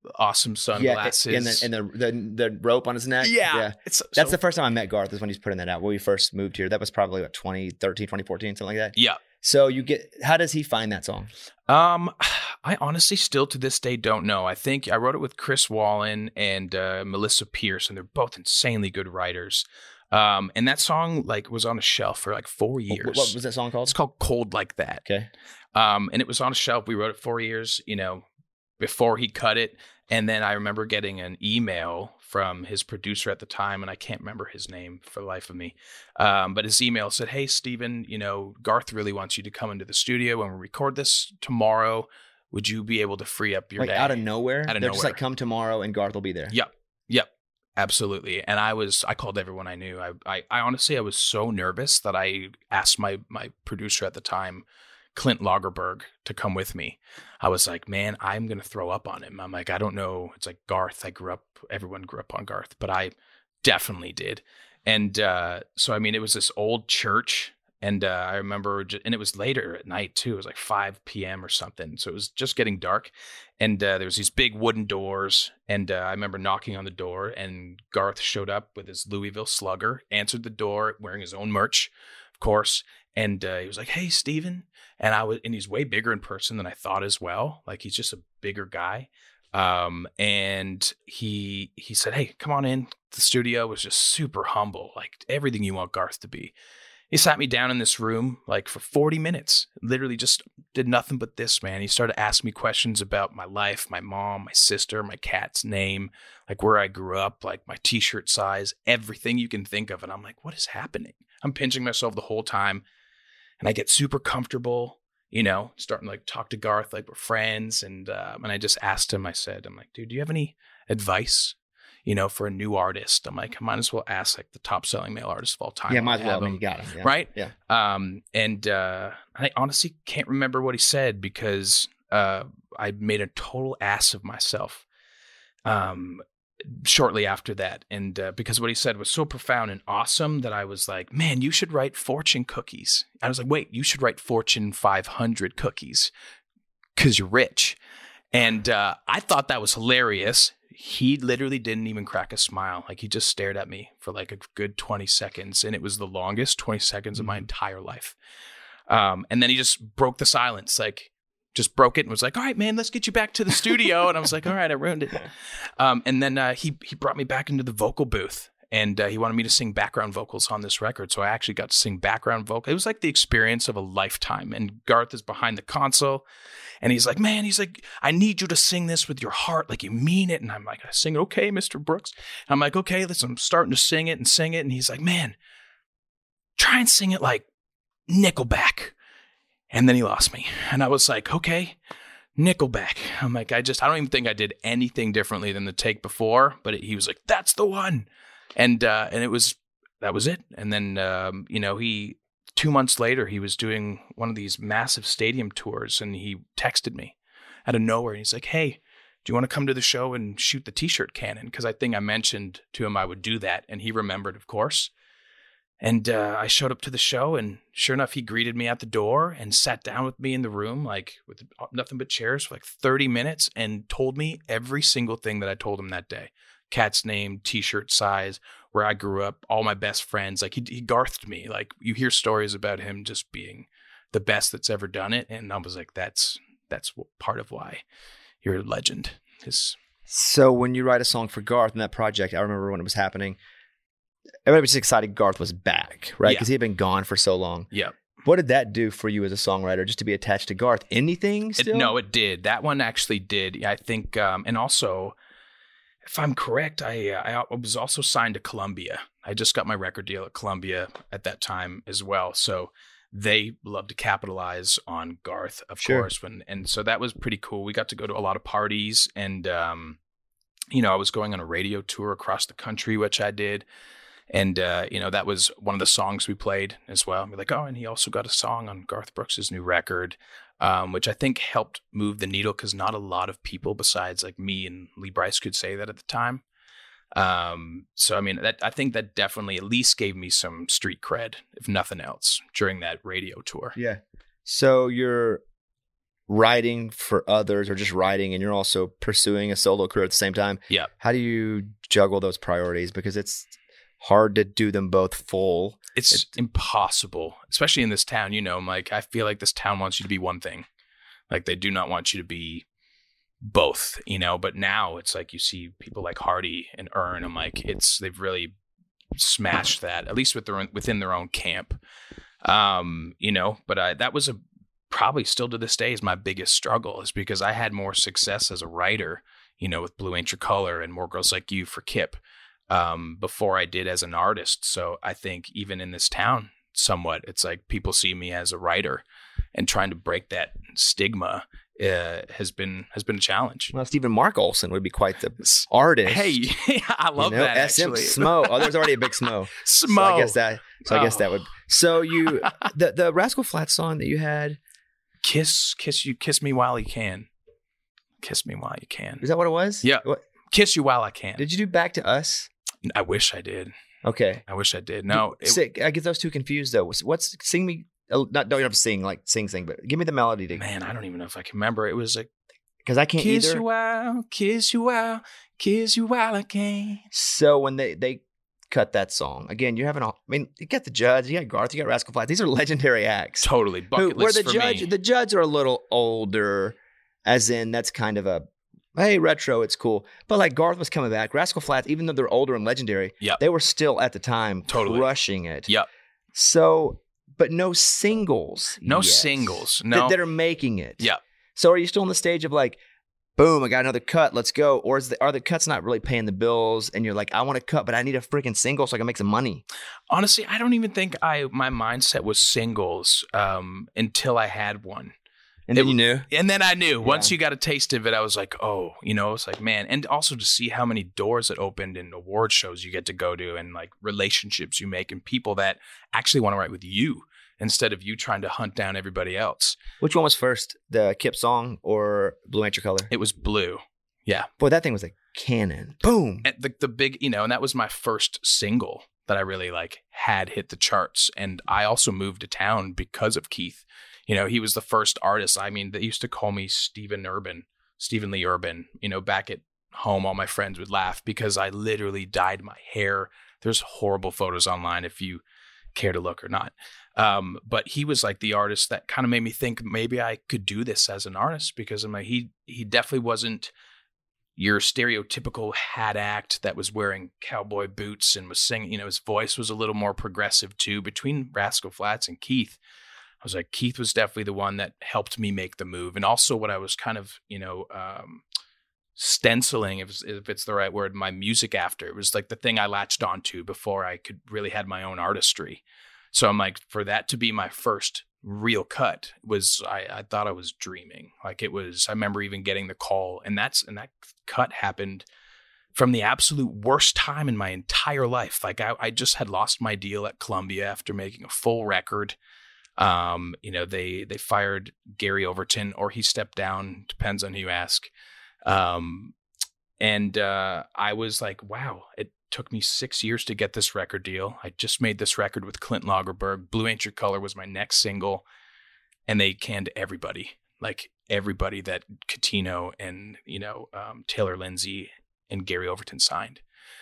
awesome sunglasses. Yeah, and the, and the, the the rope on his neck. Yeah. yeah. It's so, That's the first time I met Garth is when he's putting that out. When we first moved here, that was probably what twenty thirteen, twenty fourteen, something like that. Yeah. So you get, how does he find that song? Um, I honestly still to this day don't know. I think I wrote it with Chris Wallen and uh, Melissa Pierce, and they're both insanely good writers. Um, and that song like was on a shelf for like four years. What, what was that song called? It's called Cold Like That. Okay. Um, and it was on a shelf. We wrote it four years, you know, before he cut it. And then I remember getting an email from his producer at the time, and I can't remember his name for the life of me. Um, but his email said, "Hey, Steven, you know, Garth really wants you to come into the studio when we record this tomorrow. Would you be able to free up your like day?" out of nowhere? Out of They're nowhere. just like, come tomorrow and Garth will be there. Yep. Yep. Absolutely. And I was, I called everyone I knew. I, I, I honestly, I was so nervous that I asked my, my producer at the time, Clint Lagerberg, to come with me. I was like, man, I'm going to throw up on him. I'm like, I don't know. It's like Garth. I grew up, everyone grew up on Garth, but I definitely did. And uh, so, I mean, it was this old church. And uh, I remember, just, and it was later at night too. It was like five p.m. or something. So it was just getting dark. And uh, there was these big wooden doors. And uh, I remember knocking on the door, and Garth showed up with his Louisville Slugger, answered the door wearing his own merch, of course. And uh, he was like, "Hey, Steven." And I was, and he's way bigger in person than I thought as well. Like he's just a bigger guy. Um, and he, he said, "Hey, come on in." The studio was just super humble, like everything you want Garth to be. He sat me down in this room like for forty minutes, literally just did nothing but this, man. He started asking me questions about my life, my mom, my sister, my cat's name, like where I grew up, like my t-shirt size, everything you can think of. And I'm like, what is happening? I'm pinching myself the whole time. And I get super comfortable, you know, starting to like talk to Garth like we're friends. And, um, and I just asked him, I said, I'm like, dude, do you have any advice? You know, for a new artist? I'm like, I might as well ask like the top selling male artist of all time. Yeah, might as well. I mean, him, you got him. Yeah. Right? Yeah. Um, and uh, I honestly can't remember what he said because uh, I made a total ass of myself um, shortly after that. And uh, because what he said was so profound and awesome that I was like, man, you should write fortune cookies. I was like, wait, you should write Fortune five hundred cookies because you're rich. And uh, I thought that was hilarious. He literally didn't even crack a smile. Like he just stared at me for like a good twenty seconds. And it was the longest twenty seconds of my entire life. Um, and then he just broke the silence, like just broke it and was like, "All right, man, let's get you back to the studio." And I was like, all right, I ruined it. Um, and then uh, he, he brought me back into the vocal booth. And uh, he wanted me to sing background vocals on this record. So I actually got to sing background vocal. It was like the experience of a lifetime. And Garth is behind the console. And he's like, man, he's like, I need you to sing this with your heart. Like you mean it. And I'm like, I sing it. Okay, Mister Brooks. And I'm like, okay, listen, I'm starting to sing it and sing it. And he's like, man, try and sing it like Nickelback. And then he lost me. And I was like, okay, Nickelback. I'm like, I just, I don't even think I did anything differently than the take before. But it, he was like, that's the one. And uh, and it was, that was it. And then, um, you know, he, two months later, he was doing one of these massive stadium tours and he texted me out of nowhere. And he's like, "Hey, do you want to come to the show and shoot the t-shirt cannon?" Because I think I mentioned to him I would do that. And he remembered, of course. And uh, I showed up to the show and sure enough, he greeted me at the door and sat down with me in the room, like with nothing but chairs for like thirty minutes and told me every single thing that I told him that day. Cat's name, t-shirt size, where I grew up, all my best friends. Like he, he Garthed me. Like you hear stories about him just being the best that's ever done it. And I was like, that's, that's part of why you're a legend. Is So when you write a song for Garth in that project, I remember when it was happening, everybody was excited Garth was back, right? Because Yeah. he had been gone for so long. yeah. What did that do for you as a songwriter, just to be attached to Garth? Anything It, still? no, it did. That one actually did. Yeah, I think, um, and also, if I'm correct, I uh, I was also signed to Columbia. I just got my record deal at Columbia at that time as well. So they love to capitalize on Garth, of Sure. course. When and so that was pretty cool. We got to go to a lot of parties, and um, you know, I was going on a radio tour across the country, which I did. And, uh, you know, that was one of the songs we played as well. We're like, oh, and he also got a song on Garth Brooks' new record, um, which I think helped move the needle because not a lot of people besides like me and Lee Brice could say that at the time. Um, so, I mean, that I think that definitely at least gave me some street cred, if nothing else, during that radio tour. Yeah. So you're writing for others or just writing, and you're also pursuing a solo career at the same time. Yeah. How do you juggle those priorities? Because it's hard to do them both full. It's it, impossible, especially in this town. You know, I'm like, I feel like this town wants you to be one thing. Like they do not want you to be both, you know, but now it's like you see people like Hardy and Earn. I'm like, it's, they've really smashed that, at least with their, within their own camp. Um, you know, but I, that was a, probably still to this day is my biggest struggle, is because I had more success as a writer, you know, with Blue Ain't Your Color and More Girls Like You for Kip, um, before I did as an artist. So I think even in this town, somewhat, it's like people see me as a writer, and trying to break that stigma uh, has been has been a challenge. Well, Stephen Mark Olson would be quite the artist. Hey, I love you know? that. S M Actually, Smo. Oh, there's already a big Smo. Smo. So I guess that. So I guess Oh. that would. So you the the Rascal Flatts song that you had. Kiss, kiss you, kiss me while you can. Kiss me while you can. Is that what it was? Yeah. What, Kiss you while I can. did you do Back to Us? I wish I did. Okay. I wish I did. No, it, Sick. I get those two confused though. What's sing me? uh, Not don't you have to sing like sing sing, but give me the melody to man, I don't even know if I can remember. It was like because I can't kiss either. you while, kiss you while, kiss you while I can. So when they they cut that song again, you're having a. I mean, you got the Judds, you got Garth, you got Rascal Flatts. These are legendary acts. Totally Who, bucket where list the for judge, me. the Judds are a little older, as in that's kind of a hey retro, it's cool. But like Garth was coming back, Rascal Flatts, even though they're older and legendary, Yep. they were still at the time Totally. crushing it. Yep. So, but no singles, No yet singles. that- No. that, are making it. Yep. So are you still on the stage of like, boom, I got another cut, let's go, or is the, are the cuts not really paying the bills, and you're like, I want to cut, but I need a freaking single so I can make some money. Honestly, I don't even think I my mindset was singles um, until I had one. And It then you knew. And then I knew once Yeah. you got a taste of it, I was like, oh, you know, it's like, man. And also to see how many doors it opened in award shows you get to go to, and like relationships you make, and people that actually want to write with you instead of you trying to hunt down everybody else. Which one was first, the Kip song or Blue Ain't Your Color? It was Blue. Yeah. Boy, that thing was like cannon. Boom. And the, the big, you know, and that was my first single that I really like had hit the charts. And I also moved to town because of Keith. You know, he was the first artist. I mean, they used to call me Stephen Urban, Stephen Lee Urban. You know, back at home, all my friends would laugh because I literally dyed my hair. There's horrible photos online if you care to look or not. Um, but he was like the artist that kind of made me think maybe I could do this as an artist, because I'm like, he, he definitely wasn't your stereotypical hat act that was wearing cowboy boots and was singing. You know, his voice was a little more progressive too. Between Rascal Flatts and Keith, I was like, Keith was definitely the one that helped me make the move. And also what I was kind of, you know, um, stenciling, if it's, if it's the right word, my music after. It was like the thing I latched onto before I could really had my own artistry. So I'm like, for that to be my first real cut was, I, I thought I was dreaming. Like it was, I remember even getting the call, and that's, and that cut happened from the absolute worst time in my entire life. Like I, I just had lost my deal at Columbia after making a full record. Um, you know, they, they fired Gary Overton, or he stepped down, depends on who you ask. Um, and, uh, I was like, wow, it took me six years to get this record deal. I just made this record with Clint Lagerberg. Blue Ain't Your Color was my next single, and they canned everybody, like everybody that Catino and, you know, um, Taylor Lindsay and Gary Overton signed.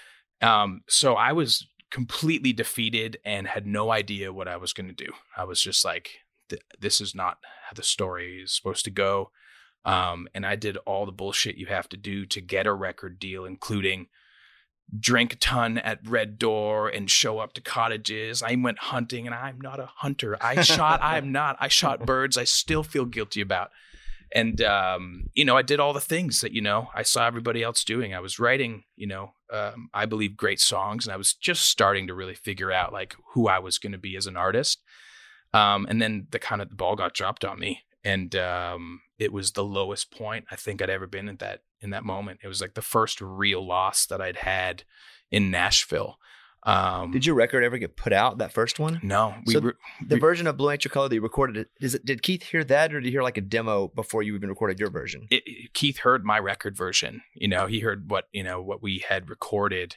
Um, so I was completely defeated and had no idea what I was going to do. I was just like, this is not how the story is supposed to go. Um, and I did all the bullshit you have to do to get a record deal, including drink a ton at Red Door and show up to cottages. I went hunting, and I'm not a hunter. I shot, I'm not, I shot birds. I still feel guilty about. And, um, you know, I did all the things that, you know, I saw everybody else doing. I was writing, you know, um, I believe great songs, and I was just starting to really figure out like who I was going to be as an artist. Um, and then the kind of the ball got dropped on me, and, um, it was the lowest point I think I'd ever been at that, in that moment. It was like the first real loss that I'd had in Nashville. Um, Did your record ever get put out, that first one? No, we So re- The we- version of Blue Ain't Your Color that you recorded, it, is it, did Keith hear that, or did he hear like a demo before you even recorded your version? it, it- Keith heard my record version. You know, he heard what, you know, what we had recorded.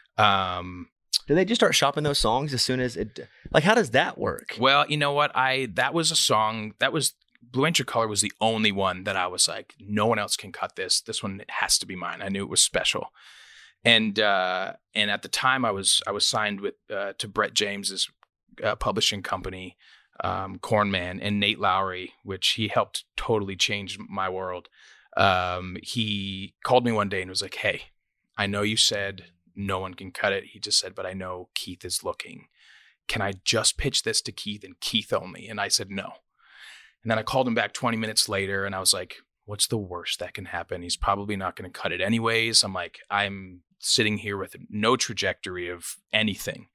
Um, Did they just start shopping those songs as soon as it, like, how does that work? well, you know what? I, that was a song that was Blue Ain't Your Color was the only one that I was like, no one else can cut this. This one has to be mine. I knew it was special. And uh, and at the time, I was I was signed with uh, to Brett James's uh, publishing company, um, Cornman, and Nate Lowry, which he helped totally change my world. Um, he called me one day and was like, "Hey, I know you said no one can cut it." He just said, "But I know Keith is looking. Can I just pitch this to Keith and Keith only?" And I said no. And then I called him back twenty minutes later, and I was like, "What's the worst that can happen? He's probably not going to cut it anyways." I'm like, I'm sitting here with no trajectory of anything.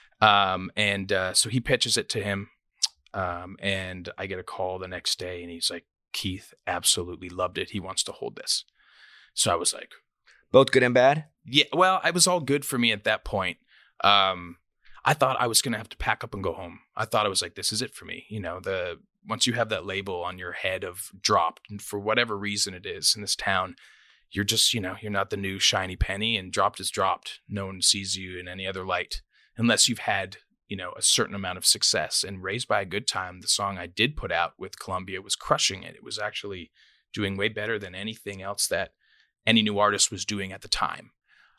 Um, and uh, so he pitches it to him. Um, and I get a call the next day, and he's like, "Keith absolutely loved it. He wants to hold this." So I was like, both good and bad? Yeah, well, it was all good for me at that point. Um, I thought I was going to have to pack up and go home. I thought I was like, this is it for me. You know, the once you have that label on your head of dropped, and for whatever reason it is in this town, you're just, you know, you're not the new shiny penny, and dropped is dropped. No one sees you in any other light unless you've had, you know, a certain amount of success. And Raised by a Good Time, the song I did put out with Columbia, was crushing it. It was actually doing way better than anything else that any new artist was doing at the time.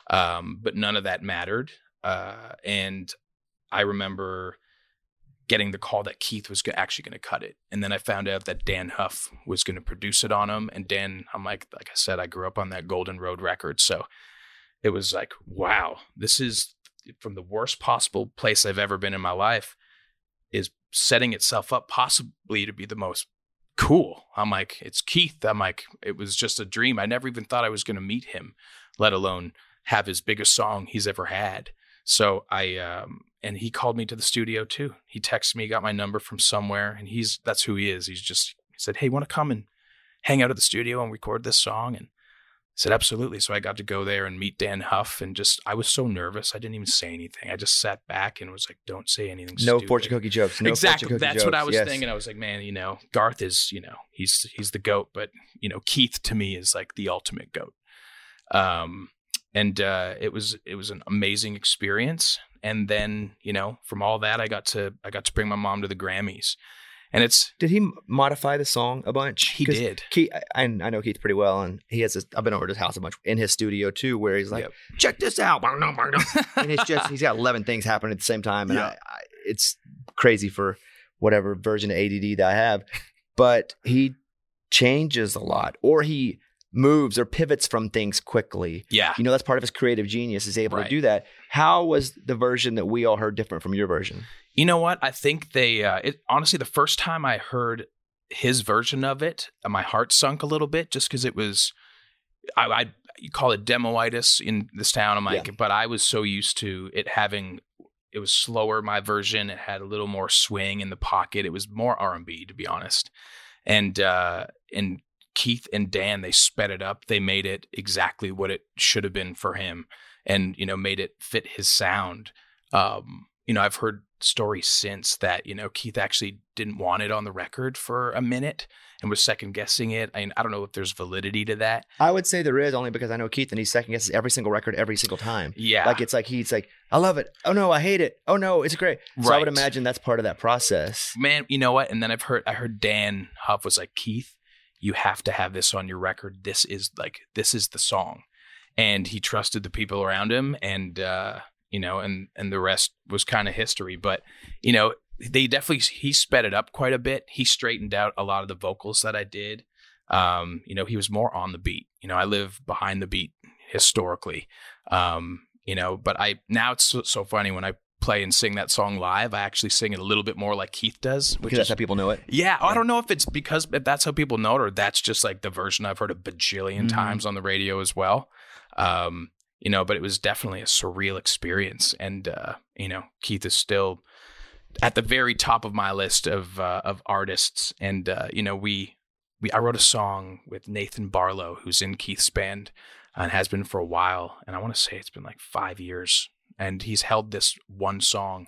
Um, but none of that mattered. Uh, and I remember getting the call that Keith was actually going to cut it. And then I found out that Dan Huff was going to produce it on him. And Dan, I'm like, like I said, I grew up on that Golden Road record. So it was like, wow, this is from the worst possible place I've ever been in my life, is setting itself up possibly to be the most cool. I'm like, it's Keith. I'm like, it was just a dream. I never even thought I was going to meet him, let alone have his biggest song he's ever had. So I, um, and he called me to the studio too. He texted me, got my number from somewhere, and he's, that's who he is. He's just, he said, "Hey, want to come and hang out at the studio and record this song?" And I said, absolutely. So I got to go there and meet Dan Huff, and just, I was so nervous. I didn't even say anything. I just sat back and was like, don't say anything No stupid. fortune cookie jokes. No exactly. fortune cookie That's jokes. what I was Yes. thinking. I was like, man, you know, Garth is, you know, he's, he's the GOAT, but you know, Keith to me is like the ultimate GOAT. Um, and, uh, it was, it was an amazing experience. And then, you know, from all that, I got to, I got to bring my mom to the Grammys, and it's, Did he modify the song a bunch? He 'Cause did. Keith, I, I know Keith pretty well, and he has. This, I've been over to his house a bunch in his studio too, where he's like, Yep. "Check this out," and it's just he's got eleven things happening at the same time, and Yeah. I, I, it's crazy for whatever version of A D D that I have. But he changes a lot, or he moves or pivots from things quickly. yeah. You know, that's part of his creative genius, is able Right. to do that. How was the version that we all heard different from your version? You know what? I think they, uh, it, honestly, the first time I heard his version of it, my heart sunk a little bit, just because it was, I, I you call it demoitis in this town. I'm like, Yeah. but I was so used to it having, it was slower, my version. It had a little more swing in the pocket. It was more R and B, to be honest. And, uh, and Keith and Dan, they sped it up. They made it exactly what it should have been for him, and, you know, made it fit his sound. Um, you know, I've heard stories since that, you know, Keith actually didn't want it on the record for a minute and was second guessing it. I mean, I don't know if there's validity to that. I would say there is, only because I know Keith, and he second guesses every single record every single time. Yeah. Like it's like he's like, "I love it. Oh no, I hate it. Oh no, it's great." So I would Right. imagine that's part of that process. Man, you know what? And then I've heard, I heard Dan Huff was like, "Keith, you have to have this on your record. This is like, this is the song." And he trusted the people around him, and, uh, you know, and, and the rest was kind of history. But, you know, they definitely, he sped it up quite a bit. He straightened out a lot of the vocals that I did. Um, you know, he was more on the beat. You know, I live behind the beat historically. Um, you know, but I, now it's so, so funny when I play and sing that song live, I actually sing it a little bit more like Keith does, which Because that's is how people know it. yeah, I don't know if it's because if that's how people know it, or that's just like the version I've heard a bajillion Mhm. times on the radio as well. Um, you know, but it was definitely a surreal experience. And, uh, you know, Keith is still at the very top of my list of, uh, of artists. And, uh, you know, we, we, I wrote a song with Nathan Barlow, who's in Keith's band and has been for a while. And I want to say it's been like five years. And he's held this one song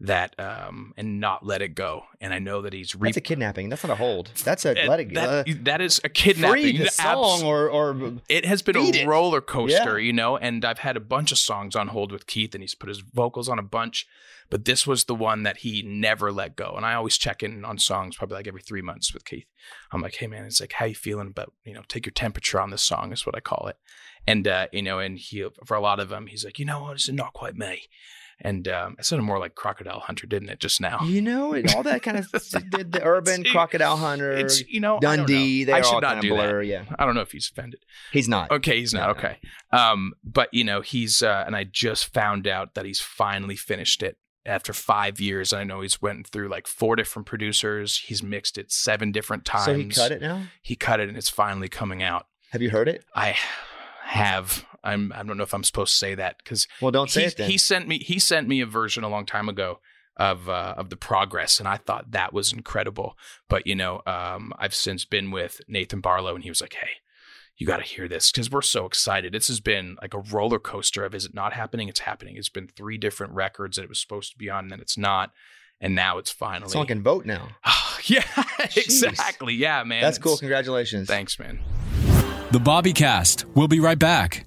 that um, and not let it go. And I know that he's re- That's a kidnapping. That's not a hold. That's a Uh, let it go. that, Uh, that is a kidnapping. free the Abs- song or or It has been Beat a it. roller coaster, Yeah. you know, and I've had a bunch of songs on hold with Keith, and he's put his vocals on a bunch, but this was the one that he never let go. And I always check in on songs probably like every three months with Keith. I'm like, hey man, it's like, how you feeling about, you know, take your temperature on this song is what I call it. And, uh, you know, and he, for a lot of them, he's like, you know what, it's not quite me. And um, it sounded more like Crocodile Hunter, didn't it, just now? you know, and all that kind of the, the urban See, Crocodile Hunter, It's, you know, I don't know. Dundee. I They're should all not kind do of that. blur. Yeah, I don't know if he's offended. he's not. Okay, he's not. No. Okay. Um, but, you know, he's, uh, and I just found out that he's finally finished it after five years. I know he's went through like four different producers. He's mixed it seven different times. So he cut it now. He cut it and it's finally coming out. Have you heard it? I have. I'm. I don't know if I'm supposed to say that because Well, don't say he, it then. he sent me. He sent me a version a long time ago of uh, of the Progress, and I thought that was incredible. But you know, um, I've since been with Nathan Barlow, and he was like, "Hey, you got to hear this because we're so excited. This has been like a roller coaster of is it not happening? It's happening. It's been three different records that it was supposed to be on, and then it's not, and now it's finally. Someone can vote now. yeah, exactly. Yeah, man. That's cool. It's- Congratulations. Thanks, man. The Bobby Cast. We'll be right back.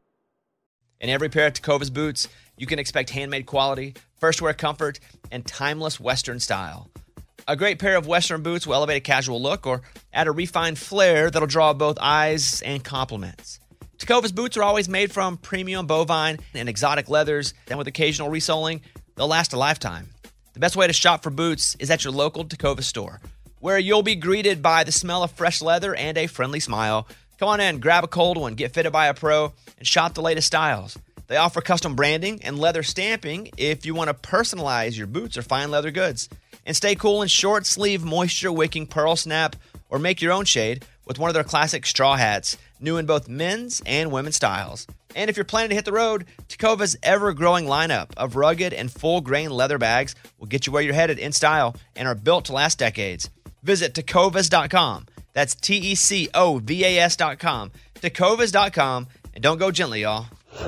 In every pair of Tecovas boots, you can expect handmade quality, first wear comfort, and timeless Western style. A great pair of Western boots will elevate a casual look or add a refined flair that'll draw both eyes and compliments. Tecovas boots are always made from premium bovine and exotic leathers, and with occasional resoling, they'll last a lifetime. The best way to shop for boots is at your local Tecovas store, where you'll be greeted by the smell of fresh leather and a friendly smile. Come on in, grab a cold one, get fitted by a pro, and shop the latest styles. They offer custom branding and leather stamping if you want to personalize your boots or fine leather goods. And stay cool in short sleeve, moisture wicking pearl snap, or make your own shade with one of their classic straw hats, new in both men's and women's styles. And if you're planning to hit the road, Tecovas' ever-growing lineup of rugged and full-grain leather bags will get you where you're headed in style and are built to last decades. Visit tecovas dot com. That's T E C O V A S dot com. tecovas dot com. And don't go gently, y'all.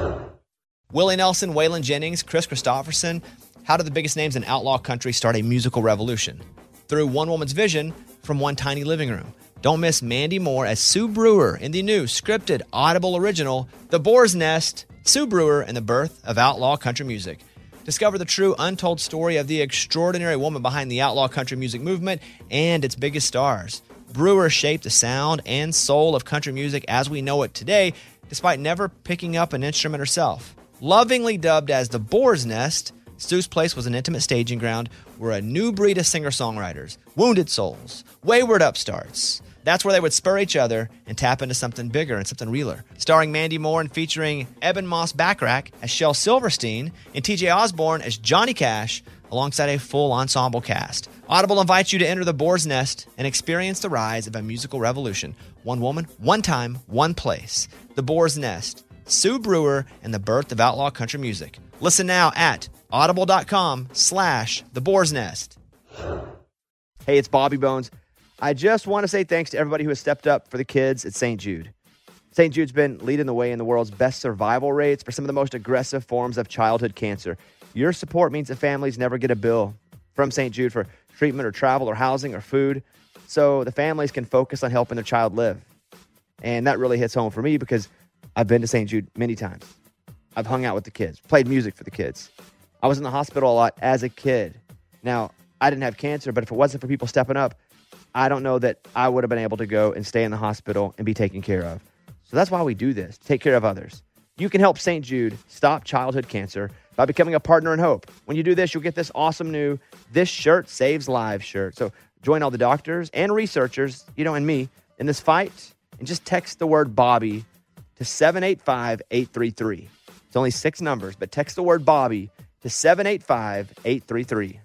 Willie Nelson, Waylon Jennings, Chris Christopherson. How did the biggest names in outlaw country start a musical revolution? Through one woman's vision from one tiny living room. Don't miss Mandy Moore as Sue Brewer in the new scripted Audible original, The Boar's Nest, Sue Brewer and the Birth of Outlaw Country Music. Discover the true untold story of the extraordinary woman behind the outlaw country music movement and its biggest stars. Brewer shaped the sound and soul of country music as we know it today, despite never picking up an instrument herself. Lovingly dubbed as the Boar's Nest, Sue's place was an intimate staging ground where a new breed of singer-songwriters, wounded souls, wayward upstarts, that's where they would spur each other and tap into something bigger and something realer. Starring Mandy Moore and featuring Eben Moss Backrack as Shel Silverstein and T J Osborne as Johnny Cash, alongside a full ensemble cast. Audible invites you to enter the Boar's Nest and experience the rise of a musical revolution. One woman, one time, one place. The Boar's Nest, Sue Brewer, and the birth of outlaw country music. Listen now at audible.com slash the Boar's Nest. Hey, it's Bobby Bones. I just want to say thanks to everybody who has stepped up for the kids at Saint Jude. Saint Jude's been leading the way in the world's best survival rates for some of the most aggressive forms of childhood cancer. Your support means that families never get a bill from Saint Jude for treatment or travel or housing or food, so the families can focus on helping their child live. And that really hits home for me because I've been to Saint Jude many times. I've hung out with the kids, played music for the kids. I was in the hospital a lot as a kid. Now, I didn't have cancer, but if it wasn't for people stepping up, I don't know that I would have been able to go and stay in the hospital and be taken care of. So that's why we do this, take care of others. You can help Saint Jude stop childhood cancer by becoming a partner in hope. When you do this, you'll get this awesome new This Shirt Saves Lives shirt. So join all the doctors and researchers, you know, and me in this fight, and just text the word Bobby to seven eight five, eight three three. It's only six numbers, but text the word Bobby to seven eight five, eight three three.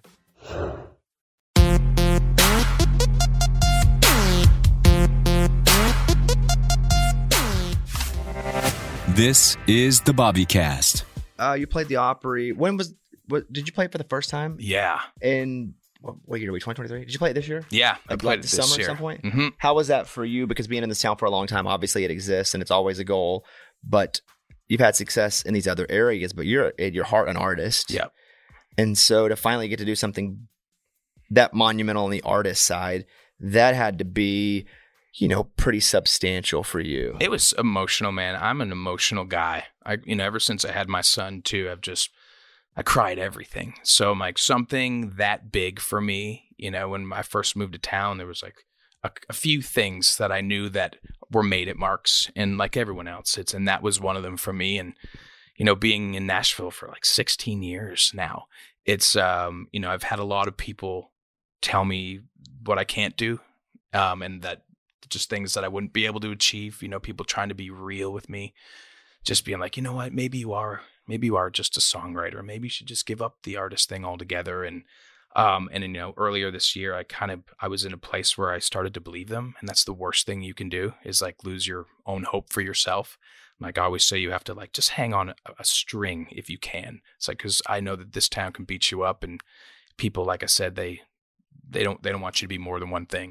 This is the Bobby Cast. Uh, you played the Opry. When was, what, did you play it for the first time? Yeah. In, what, what year are we, twenty twenty-three? Did you play it this year? Yeah. I Like, played like it the this summer year. at some point? Mm-hmm. How was that for you? Because being in this town for a long time, obviously it exists and it's always a goal, but you've had success in these other areas, but you're at your heart an artist. Yep. And so to finally get to do something that monumental on the artist side, that had to be, you know, pretty substantial for you. It was emotional, man. I'm an emotional guy. I, you know, ever since I had my son too, I've just, I cried everything. So I'm like, something that big for me, you know, when I first moved to town, there was like a, a few things that I knew that were made at Mark's, and like everyone else, it's, and that was one of them for me. And, you know, being in Nashville for like sixteen years now, it's, um, you know, I've had a lot of people tell me what I can't do, um, and that just things that I wouldn't be able to achieve, you know, people trying to be real with me, just being like, you know what, maybe you are, maybe you are just a songwriter. Maybe you should just give up the artist thing altogether. And, um, and, you know, earlier this year, I kind of, I was in a place where I started to believe them. And that's the worst thing you can do, is like lose your own hope for yourself. Like I always say, you have to like, just hang on a, a string if you can. It's like, cause I know that this town can beat you up, and people, like I said, they, they don't, they don't want you to be more than one thing.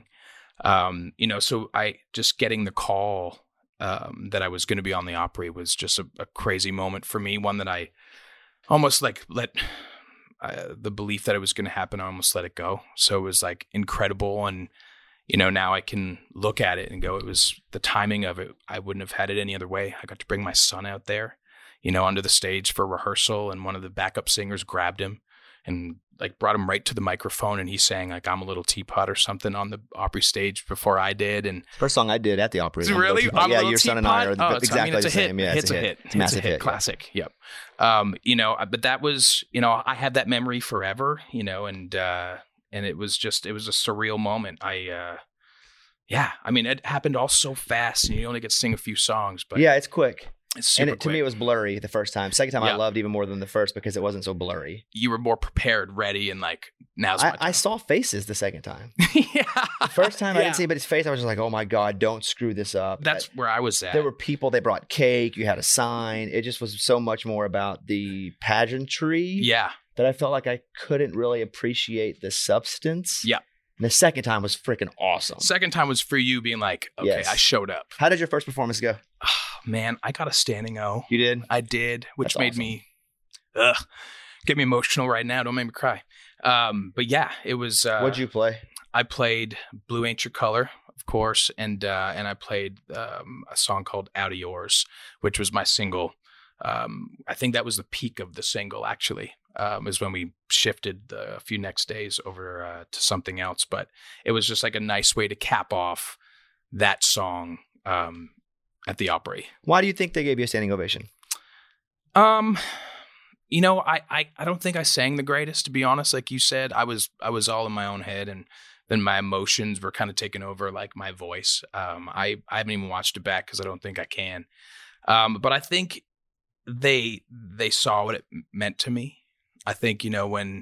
Um, you know, so I just getting the call, um, that I was going to be on the Opry was just a, a crazy moment for me. One that I almost like let, uh, the belief that it was going to happen, I almost let it go. So it was like incredible. And, you know, now I can look at it and go, it was the timing of it. I wouldn't have had it any other way. I got to bring my son out there, you know, onto the stage for rehearsal, and one of the backup singers grabbed him and like brought him right to the microphone, and he sang like "I'm a Little Teapot" or something on the Opry stage before I did. And first song I did at the Opry. Really? I'm yeah, your Your Son Son and I are the, oh, exactly I mean, it's the a hit. same. Yeah, it's, it's a a hit. hit. It's a It's massive a hit. hit. Classic. Yeah. Yep. Um, you know, but that was, you know, I had that memory forever, you know, and, uh, and it was just, it was a surreal moment. I, uh, yeah, I mean, it happened all so fast, and you only get to sing a few songs, but yeah, it's quick. it's super And it, to quick. me, it was blurry the first time. Second time, Yeah. I loved even more than the first because it wasn't so blurry. You were more prepared, ready, and like, now's my I, time. I saw faces the second time. yeah. The first time I Yeah. didn't see anybody's face. I was just like, oh my God, don't screw this up. That's where I was at. There were people, they brought cake, you had a sign. It just was so much more about the pageantry yeah. that I felt like I couldn't really appreciate the substance. Yeah. And the second time was freaking awesome. Second time was for you being like, okay, Yes. I showed up. How did your first performance go? Oh, man, I got a standing O. You did? I did, which That's made awesome. me, ugh, get me emotional right now. Don't make me cry. Um, but yeah, it was. Uh, What'd you play? I played "Blue Ain't Your Color," of course, and uh, and I played um, a song called "Out of Yours," which was my single. Um, I think that was the peak of the single. Actually, um, is when we shifted the, a few next days over uh, to something else. But it was just like a nice way to cap off that song um, at the Opry. Why do you think they gave you a standing ovation? Um, you know, I, I, I don't think I sang the greatest, to be honest. Like you said, I was I was all in my own head, and then my emotions were kind of taking over, like my voice. Um, I I haven't even watched it back because I don't think I can. Um, but I think they they saw what it meant to me. I think, you know, when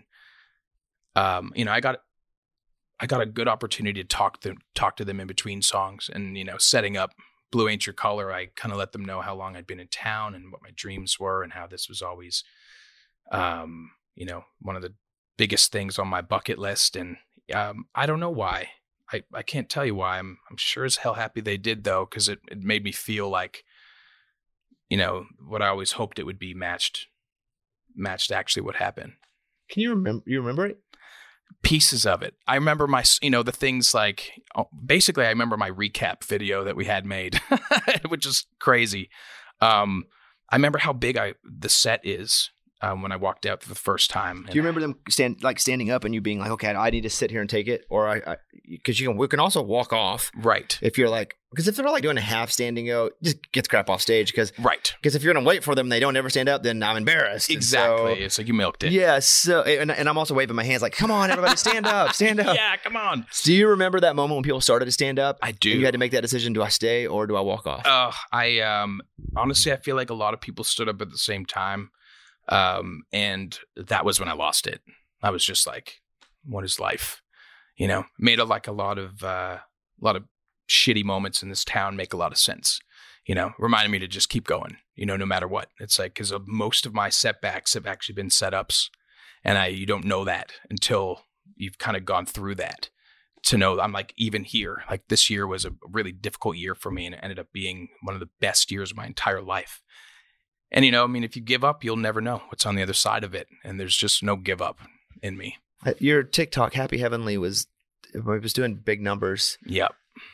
um you know I got I got a good opportunity to talk to talk to them in between songs, and you know, setting up Blue Ain't Your Color, I kind of let them know how long I'd been in town and what my dreams were, and how this was always, um, you know, one of the biggest things on my bucket list. And um, I don't know why. I, I can't tell you why. I'm I'm sure as hell happy they did, though, because it, it made me feel like, you know, what I always hoped it would be matched, matched actually what happened. Can you remember? You remember it? Pieces of it. I remember my, you know, the things like, oh, basically I remember my recap video that we had made, which is crazy. Um, I remember how big I the set is um, when I walked out for the first time. Do you remember them stand like standing up and you being like, okay, I need to sit here and take it, or I, because you can we can also walk off Right. if you're like, because if they're like doing a half standing go, just gets crap off stage because Right. because if you're gonna wait for them, they don't ever stand up, then I'm embarrassed. And Exactly. so- It's like you milked it. yeah. So and, and I'm also waving my hands like, come on, everybody, stand up, stand up. Yeah, come on. Do you remember that moment when people started to stand up? I do. And you had to make that decision: do I stay or do I walk off? Uh, I um honestly I feel like a lot of people stood up at the same time. Um, and that was when I lost it. I was just like, what is life? You know, made a, like a lot of uh, a lot of shitty moments in this town make a lot of sense. You know, reminded me to just keep going, you know, no matter what. It's like, because most of my setbacks have actually been setups, and I you don't know that until you've kind of gone through that to know I'm like, even here, like this year was a really difficult year for me, and it ended up being one of the best years of my entire life. And, you know, I mean, if you give up, you'll never know what's on the other side of it. And there's just no give up in me. Your TikTok, Happy Heavenly, was it was doing big numbers. Yep.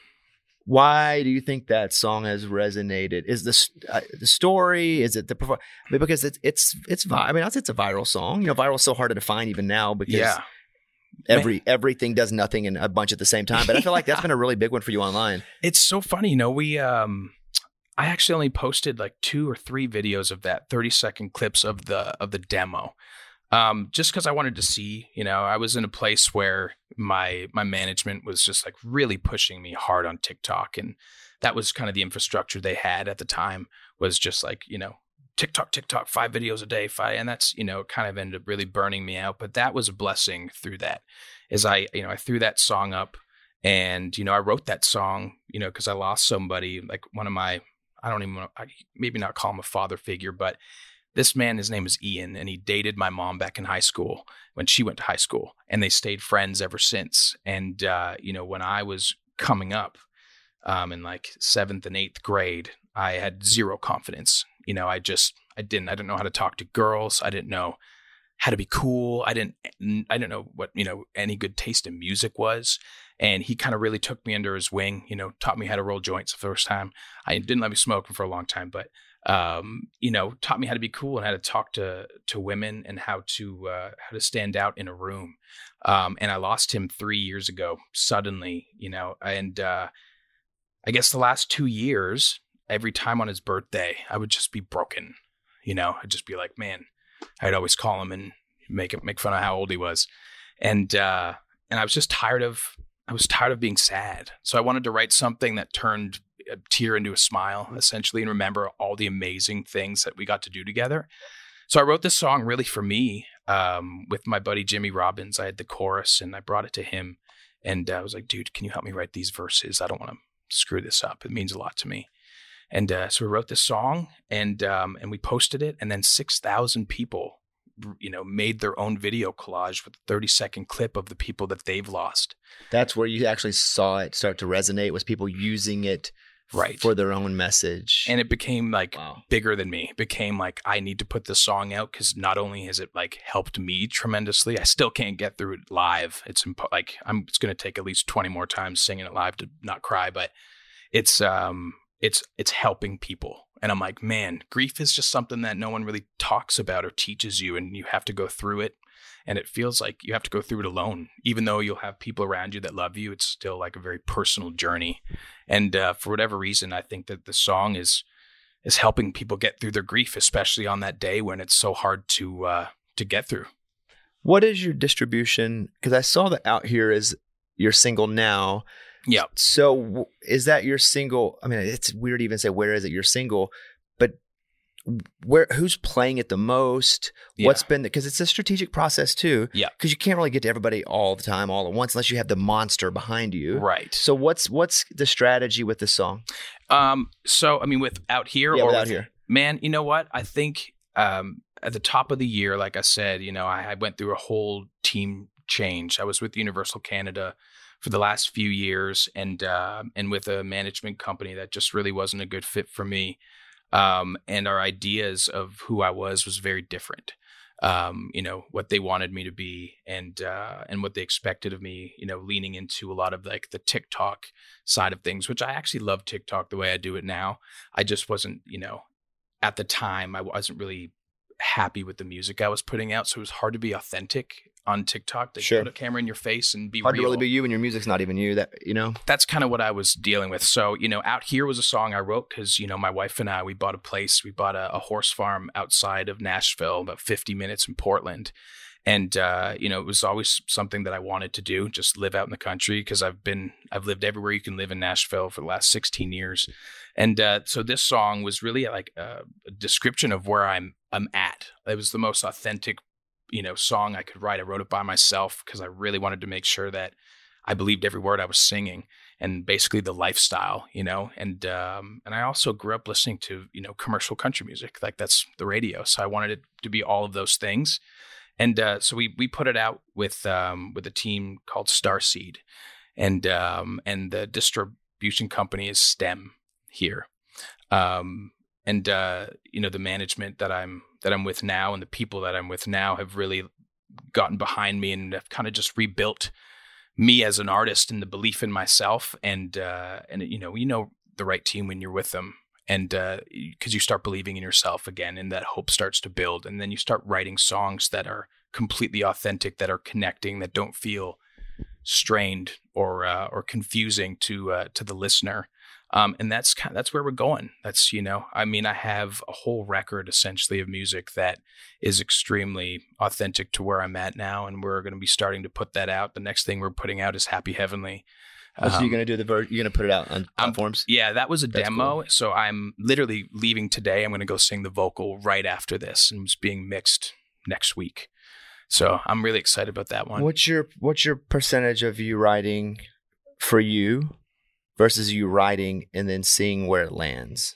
Why do you think that song has resonated? Is the uh, the story? Is it the perform? I mean, because it's it's it's. vi- I mean, I'd say it's a viral song. You know, viral is so hard to define even now because Yeah. every Man. everything does nothing and a bunch at the same time. But I feel like that's been a really big one for you online. It's so funny. You know, we, um, I actually only posted like two or three videos of that thirty second clips of the, of the demo. Um, just because I wanted to see, you know, I was in a place where my my management was just like really pushing me hard on TikTok, and that was kind of the infrastructure they had at the time. Was just like, you know, TikTok, TikTok, five videos a day, five, and that's, you know, kind of ended up really burning me out. But that was a blessing through that, is I, you know, I threw that song up, and you know, I wrote that song, you know, because I lost somebody, like one of my, I don't even, I, maybe not call him a father figure, but this man, his name is Ian, and he dated my mom back in high school when she went to high school, and they stayed friends ever since. And, uh, you know, when I was coming up um, in like seventh and eighth grade, I had zero confidence. You know, I just, I didn't, I didn't know how to talk to girls. I didn't know how to be cool. I didn't, I didn't know what, you know, any good taste in music was. And he kind of really took me under his wing, you know, taught me how to roll joints the first time. I didn't let me smoke for a long time, but um, you know, taught me how to be cool and how to talk to, to women and how to, uh, how to stand out in a room. Um, and I lost him three years ago, suddenly, you know, and, uh, I guess the last two years, every time on his birthday, I would just be broken, you know, I'd just be like, man, I'd always call him and make it, make fun of how old he was. And, uh, and I was just tired of, I was tired of being sad. So I wanted to write something that turned a tear into a smile, essentially, and remember all the amazing things that we got to do together. So I wrote this song really for me, um, with my buddy Jimmy Robbins. I had the chorus and I brought it to him, and uh, I was like, dude, can you help me write these verses? I don't want to screw this up. It means a lot to me. And uh, so we wrote this song, and um, and we posted it, and then six thousand people, you know, made their own video collage with a thirty second clip of the people that they've lost. That's where you actually saw it start to resonate, was people using it Right. for their own message. And it became like Wow. bigger than me. It became like, I need to put this song out, because not only has it like helped me tremendously, I still can't get through it live. It's impo- like, I'm, it's going to take at least twenty more times singing it live to not cry, but it's, um, it's, it's helping people. And I'm like, man, grief is just something that no one really talks about or teaches you, and you have to go through it. And it feels like you have to go through it alone. Even though you'll have people around you that love you, it's still like a very personal journey. And uh, for whatever reason, I think that the song is is helping people get through their grief, especially on that day when it's so hard to uh, to get through. What is your distribution? Because I saw that Out Here is your single now. Yeah. So w- is that your single? I mean, it's weird to even say, where is it your single? But where, who's playing it the most? Yeah. What's been, because it's a strategic process too. Yeah. Because you can't really get to everybody all the time, all at once, unless you have the monster behind you. Right. So what's what's the strategy with this song? Um. So I mean, with Out Here Yeah, or with Out with- Here. man, you know what? I think um, at the top of the year, like I said, you know, I, I went through a whole team change. I was with Universal Canada for the last few years, and uh, and with a management company that just really wasn't a good fit for me. Um, and our ideas of who I was was very different. Um, you know, what they wanted me to be, and uh, and what they expected of me, you know, leaning into a lot of like the TikTok side of things, which I actually love TikTok the way I do it now. I just wasn't, you know, at the time, I wasn't really happy with the music I was putting out. So it was hard to be authentic on TikTok. They Sure. put a camera in your face and be Hard real. to really be you, and your music's not even you. That you know. That's kind of what I was dealing with. So, you know, Out Here was a song I wrote because, you know, my wife and I, we bought a place. We bought a, a horse farm outside of Nashville, about fifty minutes in Portland. And, uh, you know, it was always something that I wanted to do, just live out in the country, because I've been, I've lived everywhere you can live in Nashville for the last sixteen years. And uh, so this song was really like a, a description of where I'm, I'm at. It was the most authentic, you know, song I could write. I wrote it by myself because I really wanted to make sure that I believed every word I was singing, and basically the lifestyle, you know, and, um, and I also grew up listening to, you know, commercial country music, like that's the radio. So I wanted it to be all of those things. And, uh, so we, we put it out with, um, with a team called Starseed, and, um, and the distribution company is STEM here. Um, and uh, you know, the management that I'm that I'm with now and the people that I'm with now have really gotten behind me and have kind of just rebuilt me as an artist and the belief in myself. And uh, and you know, you know the right team when you're with them, and because uh, you start believing in yourself again, and that hope starts to build, and then you start writing songs that are completely authentic, that are connecting, that don't feel strained or uh, or confusing to uh, to the listener. Um, and that's kind of, that's where we're going. That's, you know, I mean, I have a whole record essentially of music that is extremely authentic to where I'm at now, and we're going to be starting to put that out. The next thing we're putting out is Happy Heavenly. Oh, so Um, you're gonna do the ver- you're gonna put it out on platforms? yeah, that was a That's demo. cool. So I'm literally leaving today. I'm going to go sing the vocal right after this, and it's being mixed next week. So I'm really excited about that one. What's your what's your percentage of you writing for you versus you writing and then seeing where it lands?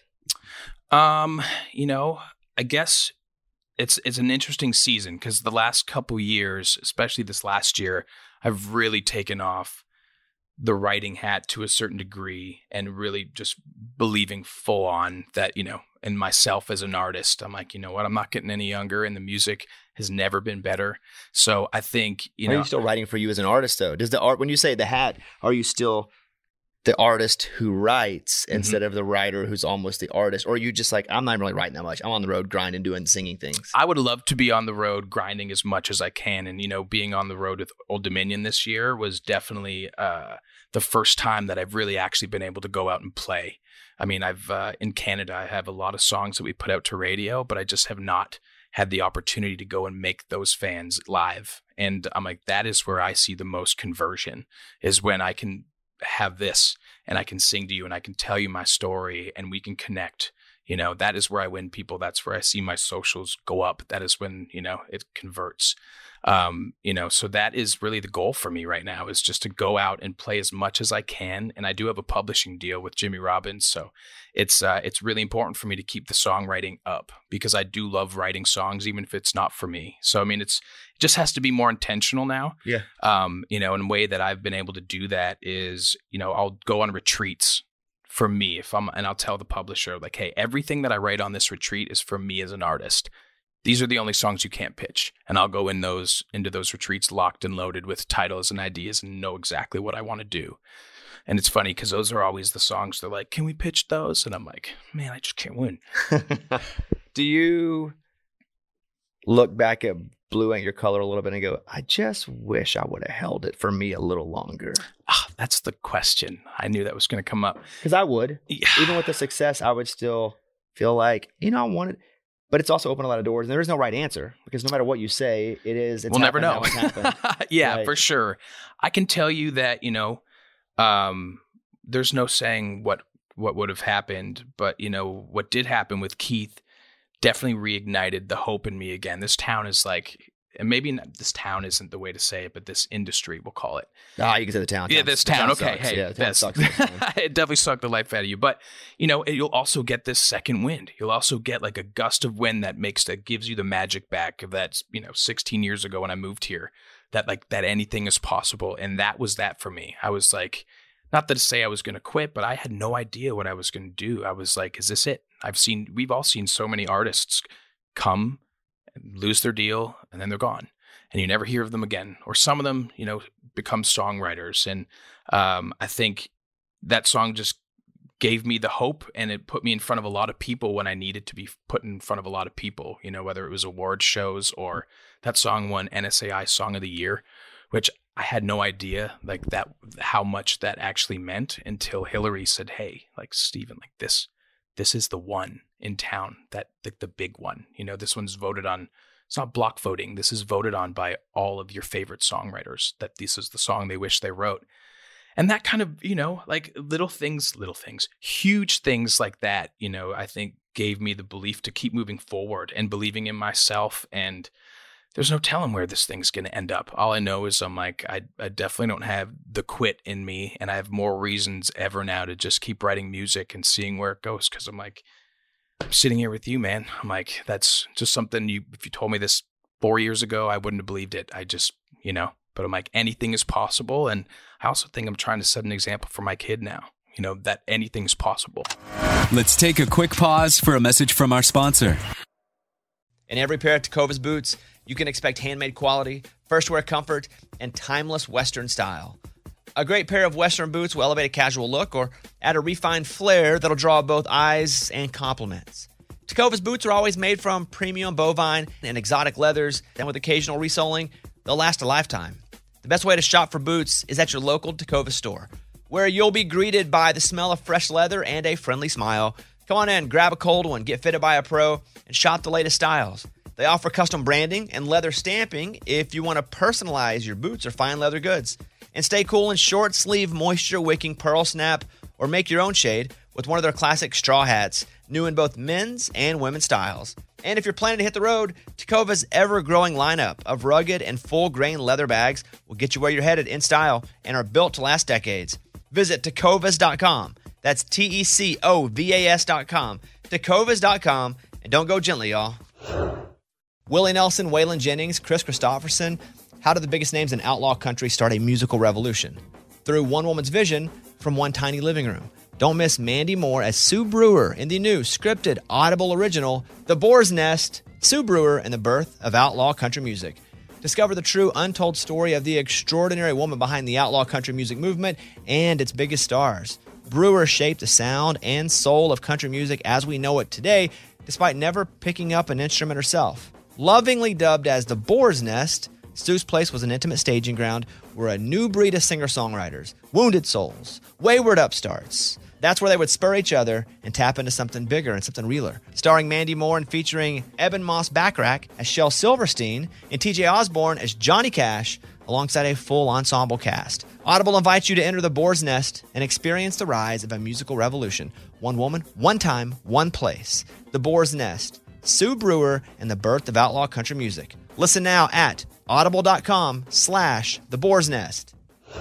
Um, you know, I guess it's it's an interesting season because the last couple years, especially this last year, I've really taken off the writing hat to a certain degree and really just believing full on that, you know, in myself as an artist. I'm like, you know what, I'm not getting any younger and the music has never been better. So I think, you Are know, you still writing for you as an artist though? Does the art, when you say the hat, are you still the artist who writes Mhm. instead of the writer who's almost the artist? Or are you just like, I'm not really writing that much. I'm on the road grinding, doing singing things. I would love to be on the road grinding as much as I can. And, you know, being on the road with Old Dominion this year was definitely uh, the first time that I've really actually been able to go out and play. I mean, I've uh, in Canada, I have a lot of songs that we put out to radio, but I just have not had the opportunity to go and make those fans live. And I'm like, that is where I see the most conversion, is when I can have this and I can sing to you and I can tell you my story and we can connect. You know, that is where I win people. That's where I see my socials go up. That is when, you know, it converts. Um, you know, so that is really the goal for me right now, is just to go out and play as much as I can. And I do have a publishing deal with Jimmy Robbins. So it's, uh, it's really important for me to keep the songwriting up because I do love writing songs, even if it's not for me. So, I mean, it's, it just has to be more intentional now. Yeah. Um, you know, and a way that I've been able to do that is, you know, I'll go on retreats for me if I'm, and I'll tell the publisher like, hey, everything that I write on this retreat is for me as an artist. These are the only songs you can't pitch. And I'll go in those, into those retreats locked and loaded with titles and ideas and know exactly what I want to do. And it's funny because those are always the songs they're like, can we pitch those? And I'm like, man, I just can't win. Do you look back at Blue Ain't Your Color a little bit and go, I just wish I would have held it for me a little longer? Ah, that's the question. I knew that was going to come up. Because I would. Yeah. Even with the success, I would still feel like, you know, I wanted, but it's also opened a lot of doors. And there is no right answer because no matter what you say, it is, it's we'll never know. happened how it's happened. Yeah, Right. for sure. I can tell you that, you know, um, there's no saying what, what would have happened, but you know, what did happen with Keith definitely reignited the hope in me again. This town is like, and maybe not, this town isn't the way to say it, but this industry, we'll call it. Ah, you can say the town. Yeah, this The town. Okay, sucks. hey, yeah, the town that's- sucks. sometimes. it definitely sucked the life out of you. But you know, it, you'll also get this second wind. You'll also get like a gust of wind that makes that gives you the magic back of that. You know, sixteen years ago when I moved here, that like that anything is possible, and that was that for me. I was like, not to say I was going to quit, but I had no idea what I was going to do. I was like, is this it? I've seen, we've all seen so many artists come, lose their deal, and then they're gone. And you never hear of them again. Or some of them, you know, become songwriters. And um, I think that song just gave me the hope, and it put me in front of a lot of people when I needed to be put in front of a lot of people, you know, whether it was award shows or that song won N S A I Song of the Year, which I had no idea like that, how much that actually meant until Hillary said, hey, like Stephen, like this, this is the one in town, that like the big one, you know, this one's voted on. It's not block voting. This is voted on by all of your favorite songwriters, that this is the song they wish they wrote. And that kind of, you know, like little things, little things, huge things like that, you know, I think gave me the belief to keep moving forward and believing in myself. And there's no telling where this thing's going to end up. All I know is I'm like, I, I definitely don't have the quit in me. And I have more reasons ever now to just keep writing music and seeing where it goes. Cause I'm like, I'm sitting here with you, man. I'm like, that's just something you, if you told me this four years ago, I wouldn't have believed it. I just, you know, but I'm like, anything is possible. And I also think I'm trying to set an example for my kid now. you know, that anything's possible. Let's take a quick pause for a message from our sponsor. In every pair of Tecovas boots, you can expect handmade quality, first wear comfort, and timeless Western style. A great pair of Western boots will elevate a casual look or add a refined flair that'll draw both eyes and compliments. Tecovas boots are always made from premium bovine and exotic leathers, and with occasional resoling, they'll last a lifetime. The best way to shop for boots is at your local Tecovas store, where you'll be greeted by the smell of fresh leather and a friendly smile. Come on in, grab a cold one, get fitted by a pro, and shop the latest styles. They offer custom branding and leather stamping if you want to personalize your boots or fine leather goods. And stay cool in short sleeve, moisture wicking pearl snap, or make your own shade with one of their classic straw hats, new in both men's and women's styles. And if you're planning to hit the road, Tecovas' ever-growing lineup of rugged and full-grain leather bags will get you where you're headed in style and are built to last decades. Visit tecovas dot com. That's T E C O V A S dot com. tecovas dot com. And don't go gently, y'all. Willie Nelson, Waylon Jennings, Chris Christopherson. How did the biggest names in outlaw country start a musical revolution? Through one woman's vision from one tiny living room. Don't miss Mandy Moore as Sue Brewer in the new scripted Audible original, The Boar's Nest, Sue Brewer and the Birth of Outlaw Country Music. Discover the true untold story of the extraordinary woman behind the outlaw country music movement and its biggest stars. Brewer shaped the sound and soul of country music as we know it today, despite never picking up an instrument herself. Lovingly dubbed as The Boar's Nest, Sue's place was an intimate staging ground where a new breed of singer-songwriters, wounded souls, wayward upstarts, that's where they would spur each other and tap into something bigger and something realer. Starring Mandy Moore and featuring Eben Moss Backrack as Shel Silverstein and T J Osborne as Johnny Cash, alongside a full ensemble cast. Audible invites you to enter the Boar's Nest and experience the rise of a musical revolution. One woman, one time, one place. The Boar's Nest, Sue Brewer, and the birth of outlaw country music. Listen now at audible.com slash the Boar's Nest.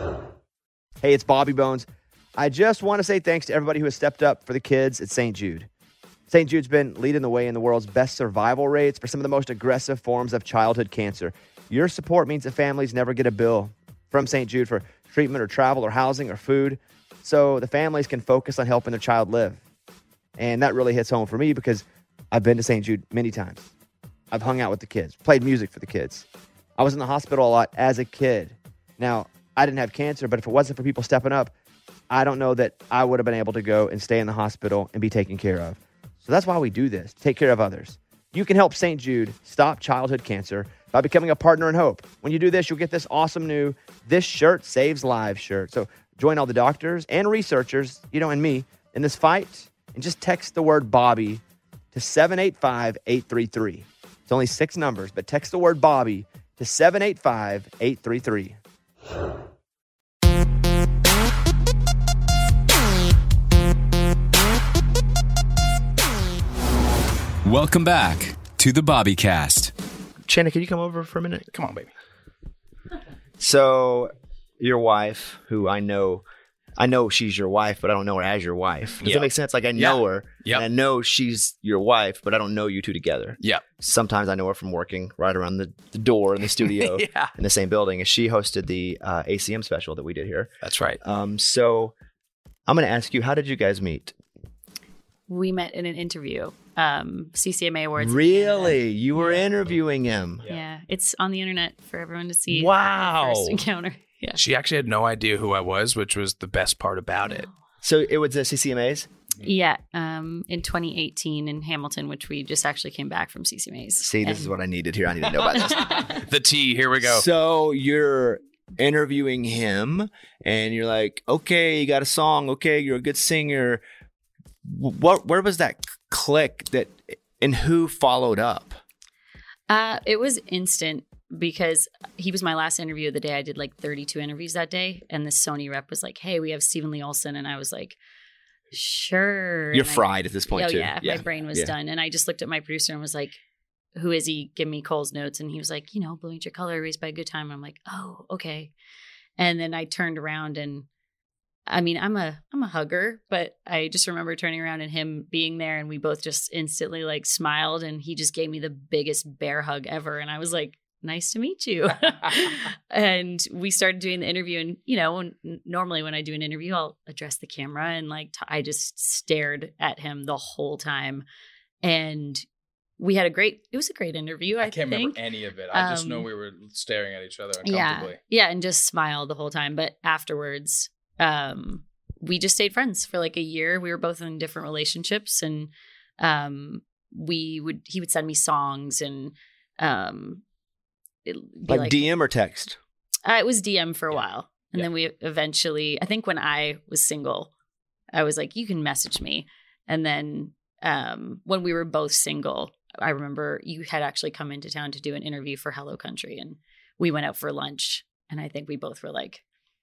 Hey, it's Bobby Bones. I just want to say thanks to everybody who has stepped up for the kids at Saint Jude. Saint Jude's been leading the way in the world's best survival rates for some of the most aggressive forms of childhood cancer. Your support means that families never get a bill from Saint Jude for treatment or travel or housing or food, so the families can focus on helping their child live. And that really hits home for me because I've been to Saint Jude many times. I've hung out with the kids, played music for the kids. I was in the hospital a lot as a kid. Now, I didn't have cancer, but if it wasn't for people stepping up, I don't know that I would have been able to go and stay in the hospital and be taken care of. So that's why we do this, take care of others. You can help Saint Jude stop childhood cancer by becoming a partner in hope. When you do this, you'll get this awesome new This Shirt Saves Lives shirt. So join all the doctors and researchers, you know, and me in this fight, and just text the word Bobby to seven eight five, eight three three. It's only six numbers, but text the word Bobby to seven eight five, eight three three. Welcome back to the Bobbycast. Channing, can you come over for a minute? Come on, baby. So, your wife, who I know, I know she's your wife, but I don't know her as your wife. Does Yep. that make sense? Like, I know Yeah. her, Yep. and I know she's your wife, but I don't know you two together. Yeah. Sometimes I know her from working right around the, the door in the studio Yeah. in the same building. And she hosted the uh, A C M special that we did here. That's right. Um, so, I'm going to ask you, how did you guys meet? We met in an interview, um, C C M A Awards. in Really? You were interviewing him? Canada. Yeah, it's on the internet for everyone to see. Wow. First encounter. Yeah. She actually had no idea who I was, which was the best part about it. So, it was the C C M As? Yeah, um, in twenty eighteen in Hamilton, which we just actually came back from C C M As. See, this is what I needed here. I need to know about this. The T, here we go. So you're interviewing him and you're like, okay, you got a song. Okay, you're a good singer. What, where was that click that, and who followed up? Uh, it was instant because he was my last interview of the day. I did like thirty-two interviews that day. And the Sony rep was like, hey, we have Stephen Lee Olsen. And I was like, sure. You're And I- fried at this point oh, too. yeah, my brain was yeah. done. And I just looked at my producer and was like, who is he? Give me Cole's notes. And he was like, you know, Blue Ain't Your Color, Raised by a Good Time. And I'm like, oh, okay. And then I turned around and I mean, I'm a I'm a hugger, but I just remember turning around and him being there and we both just instantly like smiled and he just gave me the biggest bear hug ever. And I was like, nice to meet you. And we started doing the interview. And, you know, when, normally when I do an interview, I'll address the camera and like, t- I just stared at him the whole time. And we had a great, it was a great interview. I, I can't think. remember any of it. I just Um, know we were staring at each other Yeah. uncomfortably. Yeah. And just smiled the whole time. But afterwards, um, we just stayed friends for like a year. We were both in different relationships, and um, we would, he would send me songs, and um, it'd be Like, like, D M or text? uh, it was D M for a while. And Yeah. then we eventually, I think when I was single, I was like, you can message me. And then um, when we were both single, I remember you had actually come into town to do an interview for Hello Country, and we went out for lunch. And I think we both were like,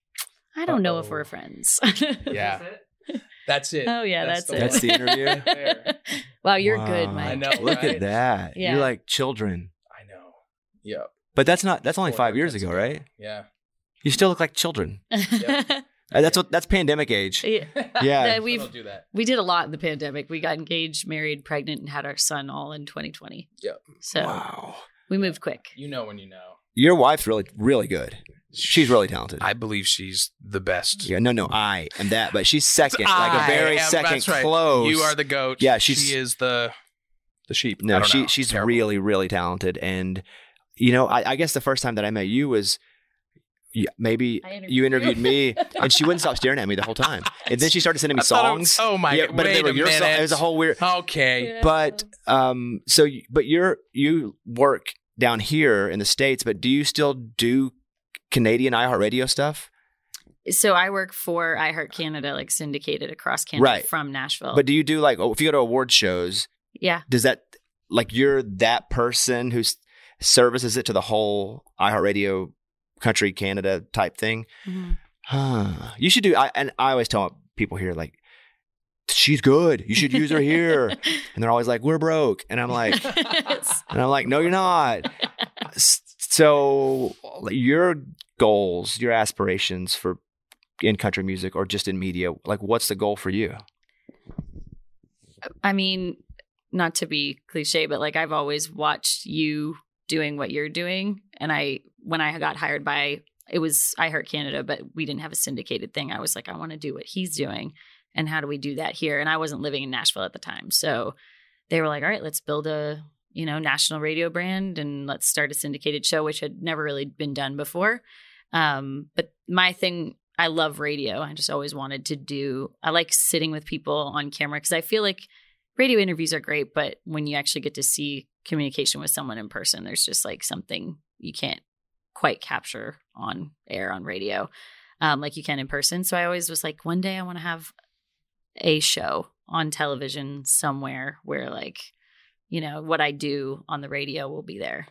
I don't know if Uh-oh. we're friends. Yeah. That's it. Oh, yeah, that's the it. That's the interview? There. Wow, you're Wow. good, Mike. I know, Look right? at that. Yeah. You're like children. I know. Yep. But that's not, that's only Four five years haircuts ago, right? Yeah. You still look like children. Yep. Uh, That's what, that's pandemic age. yeah. Yeah. That So we've don't do that. we did a lot in the pandemic. We got engaged, married, pregnant, and had our son all in twenty twenty. Yep. So Wow. we moved quick. You know when you know. Your wife's really, really good. She's really talented. I believe she's the best. yeah, no, no, I am that, but she's second, I like a very am- second that's right. close. You are the goat. Yeah, she's- she is the the sheep. I No, don't she know. she's Terrible. really, really talented. And, you know, I, I guess the first time that I met you was yeah, maybe I interviewed you you. interviewed me, and she wouldn't stop staring at me the whole time. And then she started sending me I thought it was- songs. oh my yeah, God, but they wait were a your song- minute. It was a whole weird. Okay. But um, so you, but you're you work down here in the States, but do you still do Canadian iHeartRadio stuff? So I work for iHeart Canada, like syndicated across Canada Right. from Nashville. But do you do like oh, if you go to award shows? yeah, Does that like you're that person who services it to the whole iHeartRadio country Canada type thing? Mhm. Huh. You should do. I and I always tell people here like, she's good. You should use her here. And they're always like, we're broke. And I'm like, and I'm like, no, you're not. S- So your goals, your aspirations for in country music or just in media, like what's the goal for you? I mean, not to be cliche, but like I've always watched you doing what you're doing. And I, when I got hired by, it was iHeart Canada, but we didn't have a syndicated thing. I was like, I want to do what he's doing. And how do we do that here? And I wasn't living in Nashville at the time. So they were like, all right, let's build a, you know, national radio brand and let's start a syndicated show, which had never really been done before. Um, but my thing, I love radio. I just always wanted to do, I like sitting with people on camera because I feel like radio interviews are great, but when you actually get to see communication with someone in person, there's just like something you can't quite capture on air on radio um, like you can in person. So I always was like, one day I want to have a show on television somewhere where like, you know, what I do on the radio will be there.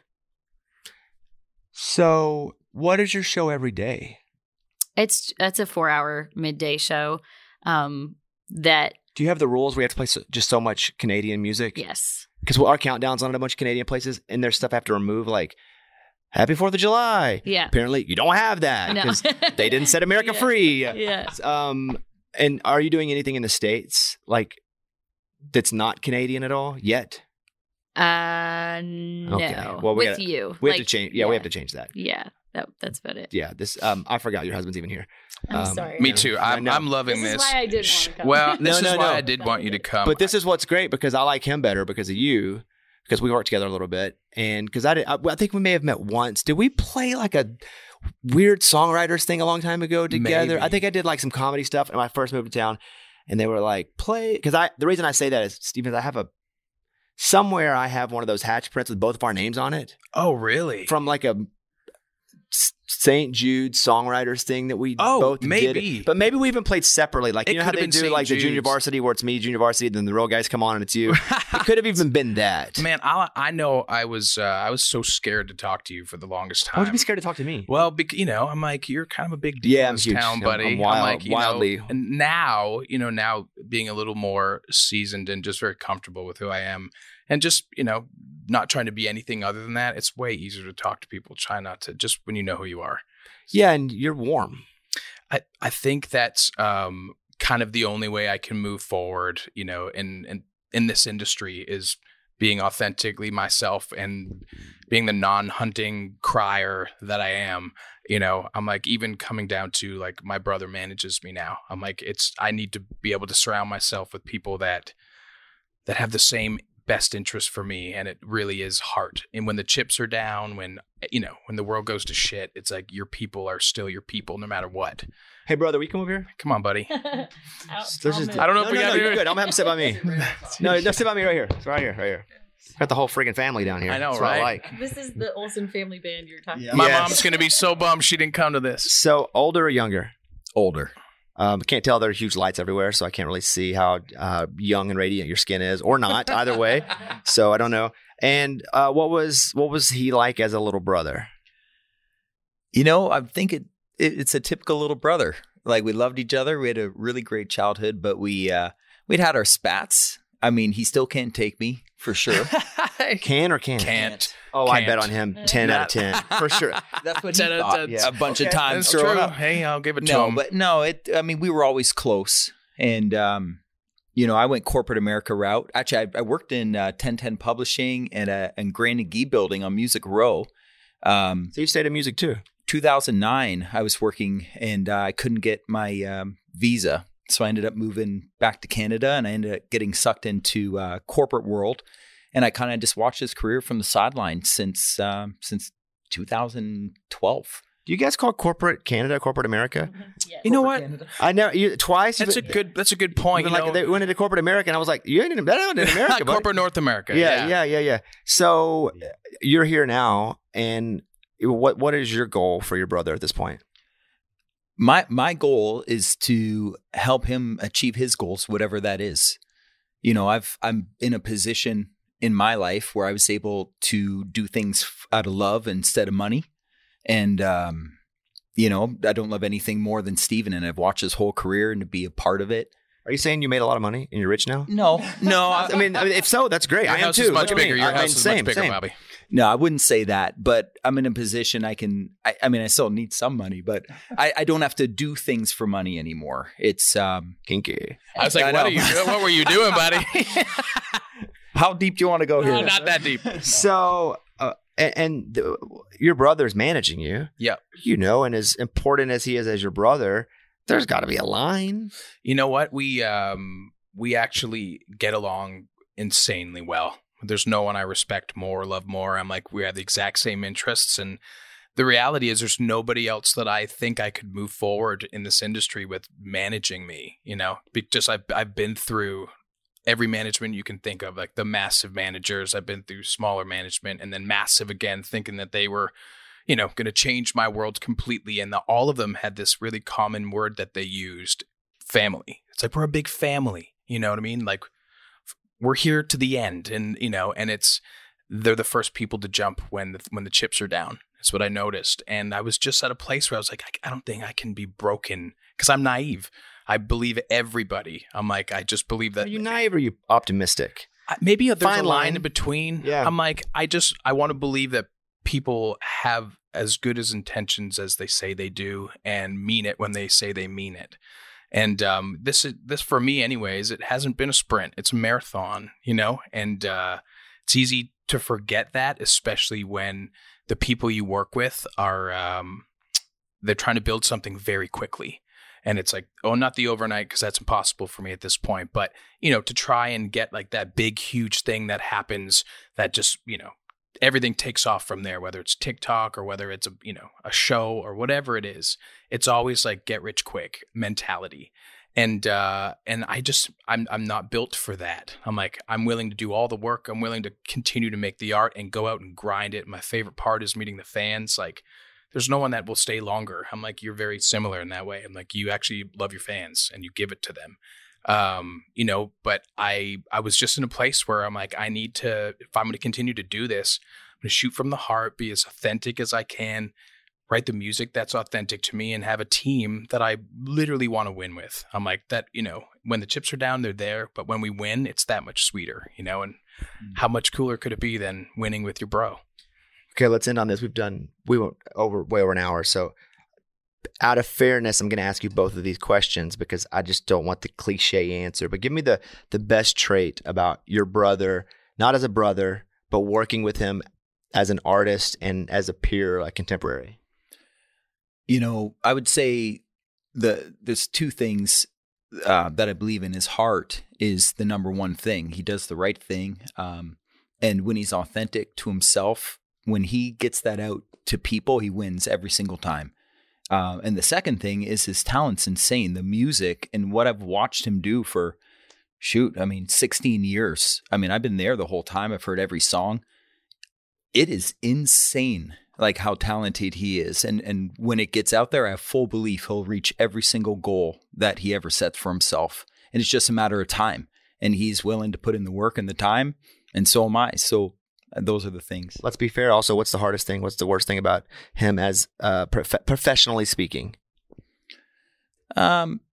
So what is your show every day? It's it's a four hour midday show um, that, Do you have the rules where you have to play so, just so much Canadian music? yes. Because our countdown's on a bunch of Canadian places, and there's stuff I have to remove, like Happy Fourth of July. Yeah. Apparently, you don't have that No. because they didn't set America Yeah. free. Yeah. Um, and are you doing anything in the States like that's not Canadian at all yet? Uh, no. Okay. Well, we with gotta- you. We have Like, to change. Yeah, we have to change that. Yeah. That, that's about it. Yeah. This. Um, I forgot your husband's even here. I'm Um, sorry. Me too. I I'm, know. I'm loving This this. is why I didn't want to come. Well, this No, is no, why no. I did want you to come. But this is what's great because I like him better because of you, because we worked together a little bit, and because I did. I, I think we may have met once. Did we play like a weird songwriters thing a long time ago together? Maybe. I think I did like some comedy stuff when I first moved to town, and they were like, "Play," because I. The reason I say that is, Stephen, I have a somewhere I have one of those hatch prints with both of our names on it Oh, really? from like a Saint Jude songwriters thing that we Oh, both maybe. did. But maybe we even played separately. Like, It you know how could they have do been Saint like the junior Jude's. varsity where it's me, junior varsity, then the real guys come on and it's you. It could have even been that. Man, I, I know I was uh, I was so scared to talk to you for the longest time. Why would you be scared to talk to me? Well, bec- you know, I'm like, you're kind of a big deal Yeah, in I'm this huge. town, I'm- buddy. I'm wild- like, you wildly. know, and now, you know, now being a little more seasoned and just very comfortable with who I am, and just, you know, not trying to be anything other than that, it's way easier to talk to people. Try not to, just when you know who you are. Yeah, and you're warm. I, I think that's um, kind of the only way I can move forward, you know, in, in in this industry is being authentically myself and being the non-hunting crier that I am. You know, I'm like, even coming down to like my brother manages me now. I'm like, it's, I need to be able to surround myself with people that, that have the same best interest for me. And it really is heart. And when the chips are down, when, you know, when the world goes to shit, it's like your people are still your people no matter what. Hey, brother, will you come over here? Come on, buddy. There's just- I don't know no, if we no, got no, it. you're good. I'm having to sit by me. no, no, sit by me right here. It's right here, right here. Got the whole freaking family down here. I know, That's what I right? like. This is the Olsen family band you're talking Yeah. about. My Yes. mom's going to be so bummed she didn't come to this. So older or younger? Older. Um, can't tell. There's huge lights everywhere, so I can't really see how uh, young and radiant your skin is, or not. Either way, so I don't know. And uh, what was what was he like as a little brother? You know, I think it, it it's a typical little brother. Like, we loved each other. We had a really great childhood, but we uh, we'd had our spats. I mean, he still can't take me for sure. Can or can't? Can't. Oh, I Can't. bet on him. Ten out of ten for sure. That's what he ten out of thought ten. Yeah. a bunch of Okay. times That's growing true. up. Hey, I'll give it to No, him. but no, it. I mean, we were always close, and um, you know, I went corporate America route. Actually, I, I worked in uh, ten ten Publishing and uh, and Grand and Gee Building on Music Row. Um, So you stayed in music too. two thousand nine, I was working, and uh, I couldn't get my um, visa, so I ended up moving back to Canada, and I ended up getting sucked into uh, corporate world, and I kind of just watched his career from the sideline since um, since two thousand twelve. Do you guys call corporate Canada corporate America? Yeah. you know what? I know you twice. That's a you've good. That's a good been- point. you've You been like know, they went into corporate America, and I was like, you ain't in, that ain't in America, buddy. corporate North America. Yeah, yeah, yeah, yeah. So you're here now, and what what is your goal for your brother at this point? My my goal is to help him achieve his goals, whatever that is. You know, I've I'm in a position in my life where I was able to do things f- out of love instead of money, and um, you know, I don't love anything more than Steven, and I've watched his whole career and to be a part of it. Are you saying you made a lot of money and you're rich now? No, no, I mean, I mean, if so, that's great. Your I am house too. is much Look at me. bigger. Your I house mean, is same, much bigger, same. Bobby. No, I wouldn't say that, but I'm in a position I can, I, I mean, I still need some money, but I, I don't have to do things for money anymore. It's, um, Kinky. I was like, I what know. are you doing? What were you doing, buddy? how deep do you want to go here? No, not that deep. So, uh, and, and the, your brother's managing you. Yeah. You know, and as important as he is as your brother, there's got to be a line. You know what? We um we actually get along insanely well. There's no one I respect more, love more. I'm like, we have the exact same interests, and the reality is there's nobody else that I think I could move forward in this industry with managing me, you know, Be- just I've, I've been through every management you can think of, like the massive managers. I've been through smaller management and then massive again, thinking that they were, you know, going to change my world completely. And the, all of them had this really common word that they used, family. It's like, we're a big family. You know what I mean? Like, we're here to the end. And, you know, and it's, they're the first people to jump when the, when the chips are down. That's what I noticed. And I was just at a place where I was like, I, I don't think I can be broken because I'm naive. I believe everybody. I'm like, I just believe that. Are you naive or are you optimistic? I- maybe there's Fine a line line. in between. Yeah. I'm like, I just, I want to believe that people have as good as intentions as they say they do and mean it when they say they mean it. And um, this is this for me, anyways. It hasn't been a sprint; it's a marathon, you know. And uh, it's easy to forget that, especially when the people you work with are um, they're trying to build something very quickly. And it's like, oh, not the overnight, because that's impossible for me at this point. But, you know, to try and get like that big, huge thing that happens that just, you know, everything takes off from there, whether it's TikTok or whether it's a, you know, a show or whatever it is. It's always like get rich quick mentality. And uh, and I just, I'm I'm not built for that. I'm like, I'm willing to do all the work. I'm willing to continue to make the art and go out and grind it. My favorite part is meeting the fans. Like, there's no one that will stay longer. I'm like, you're very similar in that way. I'm like, you actually love your fans and you give it to them. Um, you know, but I, I was just in a place where I'm like, I need to, if I'm going to continue to do this, I'm going to shoot from the heart, be as authentic as I can, write the music that's authentic to me and have a team that I literally want to win with. I'm like that, you know, when the chips are down, they're there, but when we win, it's that much sweeter, you know, and mm-hmm. how much cooler could it be than winning with your bro? Okay, let's end on this. We've done, we went over way over an hour. So out of fairness, I'm going to ask you both of these questions because I just don't want the cliche answer. But give me the the best trait about your brother not as a brother, but working with him as an artist and as a peer, like contemporary? You know, I would say the there's two things uh, that I believe in. His heart is the number one thing. He does the right thing. Um, and when he's authentic to himself, when he gets that out to people, he wins every single time. Uh, and the second thing is his talent's insane. The music and what I've watched him do for, shoot, I mean, sixteen years. I mean, I've been there the whole time. I've heard every song. It is insane, like how talented he is. And and when it gets out there, I have full belief he'll reach every single goal that he ever sets for himself. And it's just a matter of time. And he's willing to put in the work and the time. And so am I. So those are the things. Let's be fair. Also, what's the hardest thing? What's the worst thing about him as uh, prof- professionally speaking? Um,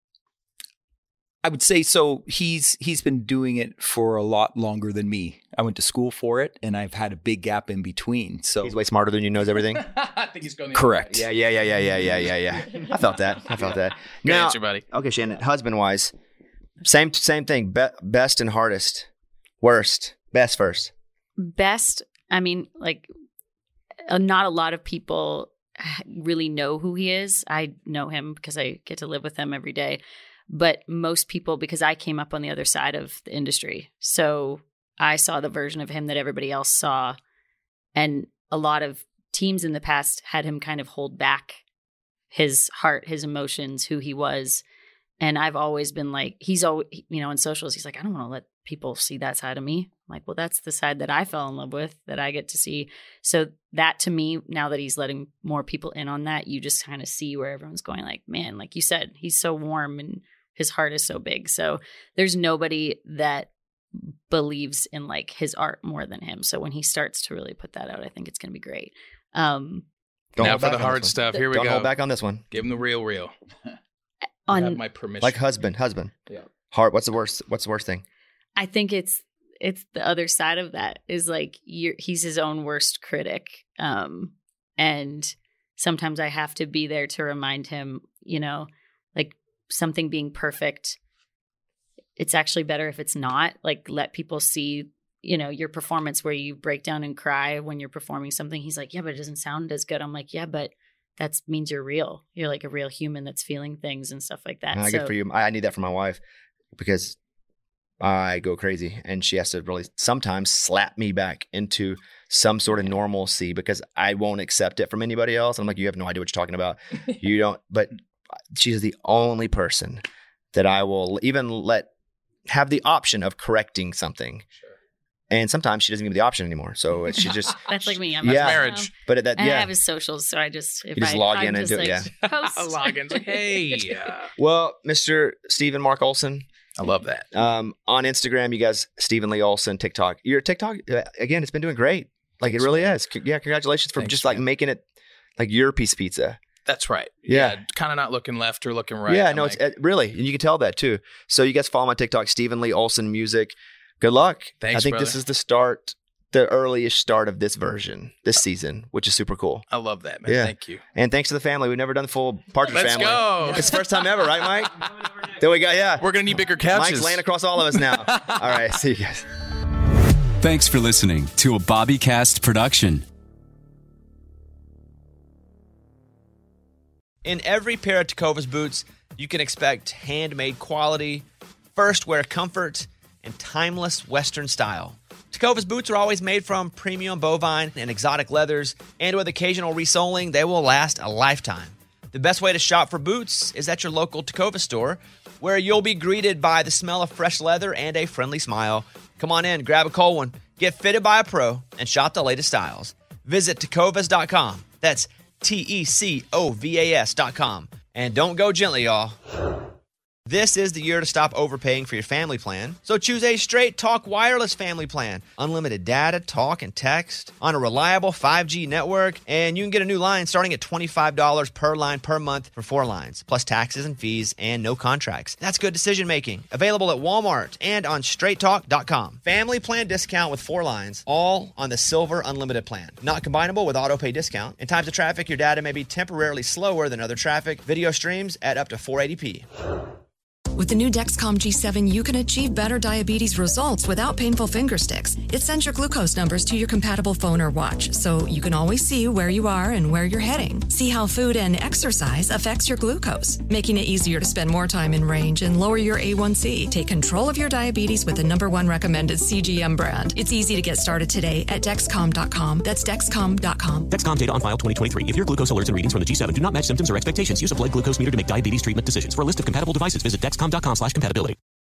I would say so. He's he's been doing it for a lot longer than me. I went to school for it, and I've had a big gap in between. So He's way smarter than you, knows everything. I think he's going the correct. Yeah, yeah, yeah, yeah, yeah, yeah, yeah, yeah. I felt that. I felt that. Good Now, answer, buddy. okay, Shannon. Husband wise, same same thing. Be- best and hardest, worst, best first. Best, I mean, like, uh, not a lot of people really know who he is. I know him because I get to live with him every day. But most people, because I came up on the other side of the industry. So I saw the version of him that everybody else saw. And a lot of teams in the past had him kind of hold back his heart, his emotions, who he was. And I've always been like, he's always, you know, in socials, he's like, I don't want to let people see that side of me. I'm like, well, that's the side that I fell in love with, that I get to see. So that, to me, now that he's letting more people in on that, you just kind of see where everyone's going, like, man, like you said, he's so warm and his heart is so big. So there's nobody that believes in like his art more than him. So when he starts to really put that out, I think it's going to be great. Um, Don't Now hold for back the on hard this one. stuff. Here we Don't go. hold back on this one. Give him the real, real. on Have my permission. Like husband, husband. Yeah. Heart. What's the worst? What's the worst thing? I think it's it's the other side of that is like you're, he's his own worst critic. Um, and sometimes I have to be there to remind him, you know, like something being perfect, it's actually better if it's not. Like let people see, you know, your performance where you break down and cry when you're performing something. He's like, yeah, but it doesn't sound as good. I'm like, yeah, but that means you're real. You're like a real human that's feeling things and stuff like that. Uh, so, good for you. I, I need that for my wife because I go crazy and she has to really sometimes slap me back into some sort of normalcy because I won't accept it from anybody else. I'm like, you have no idea what you're talking about. You don't, but she's the only person that I will even let have the option of correcting something. Sure. And sometimes she doesn't give me the option anymore. So she just that's like me. I'm yeah. marriage. But that And yeah. I have his socials, so I just if You just I, log I'm in and just do it, like, yeah. post. Logins. Like, hey. uh, Well, Mister Stephen Mark Olson, I love that. um, on Instagram, you guys, Stephen Lee Olson, TikTok. Your TikTok, uh, again, it's been doing great. Like it really is. C- Yeah, congratulations for Thanks, just like man. making it like your piece of pizza. That's right. Yeah. Kind of not looking left or looking right. Yeah, I'm no, like, it's uh, really, and you can tell that too. So you guys follow my TikTok, Stephen Lee Olson Music. Good luck. Thanks, I think this brother. is the start, the earliest start of this version, this season, which is super cool. I love that, man. Yeah. Thank you. And thanks to the family. We've never done the full Partridge Let's family. go. It's the first time ever, right, Mike? There we go. Yeah. We're going to need bigger couches. Mike's laying across all of us now. All right. See you guys. Thanks for listening to a BobbyCast production. In every pair of Tecovas boots, you can expect handmade quality, first wear comfort, and timeless Western style. Tecovas boots are always made from premium bovine and exotic leathers, and with occasional resoling, they will last a lifetime. The best way to shop for boots is at your local Tecovas store, where you'll be greeted by the smell of fresh leather and a friendly smile. Come on in, grab a cold one, get fitted by a pro, and shop the latest styles. Visit tecovas dot com. That's T E C O V A S dot com. And don't go gently, y'all. This is the year to stop overpaying for your family plan. So choose a Straight Talk Wireless family plan. Unlimited data, talk, and text on a reliable five G network. And you can get a new line starting at twenty-five dollars per line per month for four lines, plus taxes and fees and no contracts. That's good decision making. Available at Walmart and on straight talk dot com. Family plan discount with four lines, all on the Silver Unlimited plan. Not combinable with auto pay discount. In times of traffic, your data may be temporarily slower than other traffic. Video streams at up to four eighty p. With the new Dexcom G seven, you can achieve better diabetes results without painful finger sticks. It sends your glucose numbers to your compatible phone or watch, so you can always see where you are and where you're heading. See how food and exercise affects your glucose, making it easier to spend more time in range and lower your A one C. Take control of your diabetes with the number one recommended C G M brand. It's easy to get started today at Dexcom dot com. That's Dexcom dot com. Dexcom data on file twenty twenty-three. If your glucose alerts and readings from the G seven do not match symptoms or expectations, use a blood glucose meter to make diabetes treatment decisions. For a list of compatible devices, visit Dexcom dot com slash compatibility.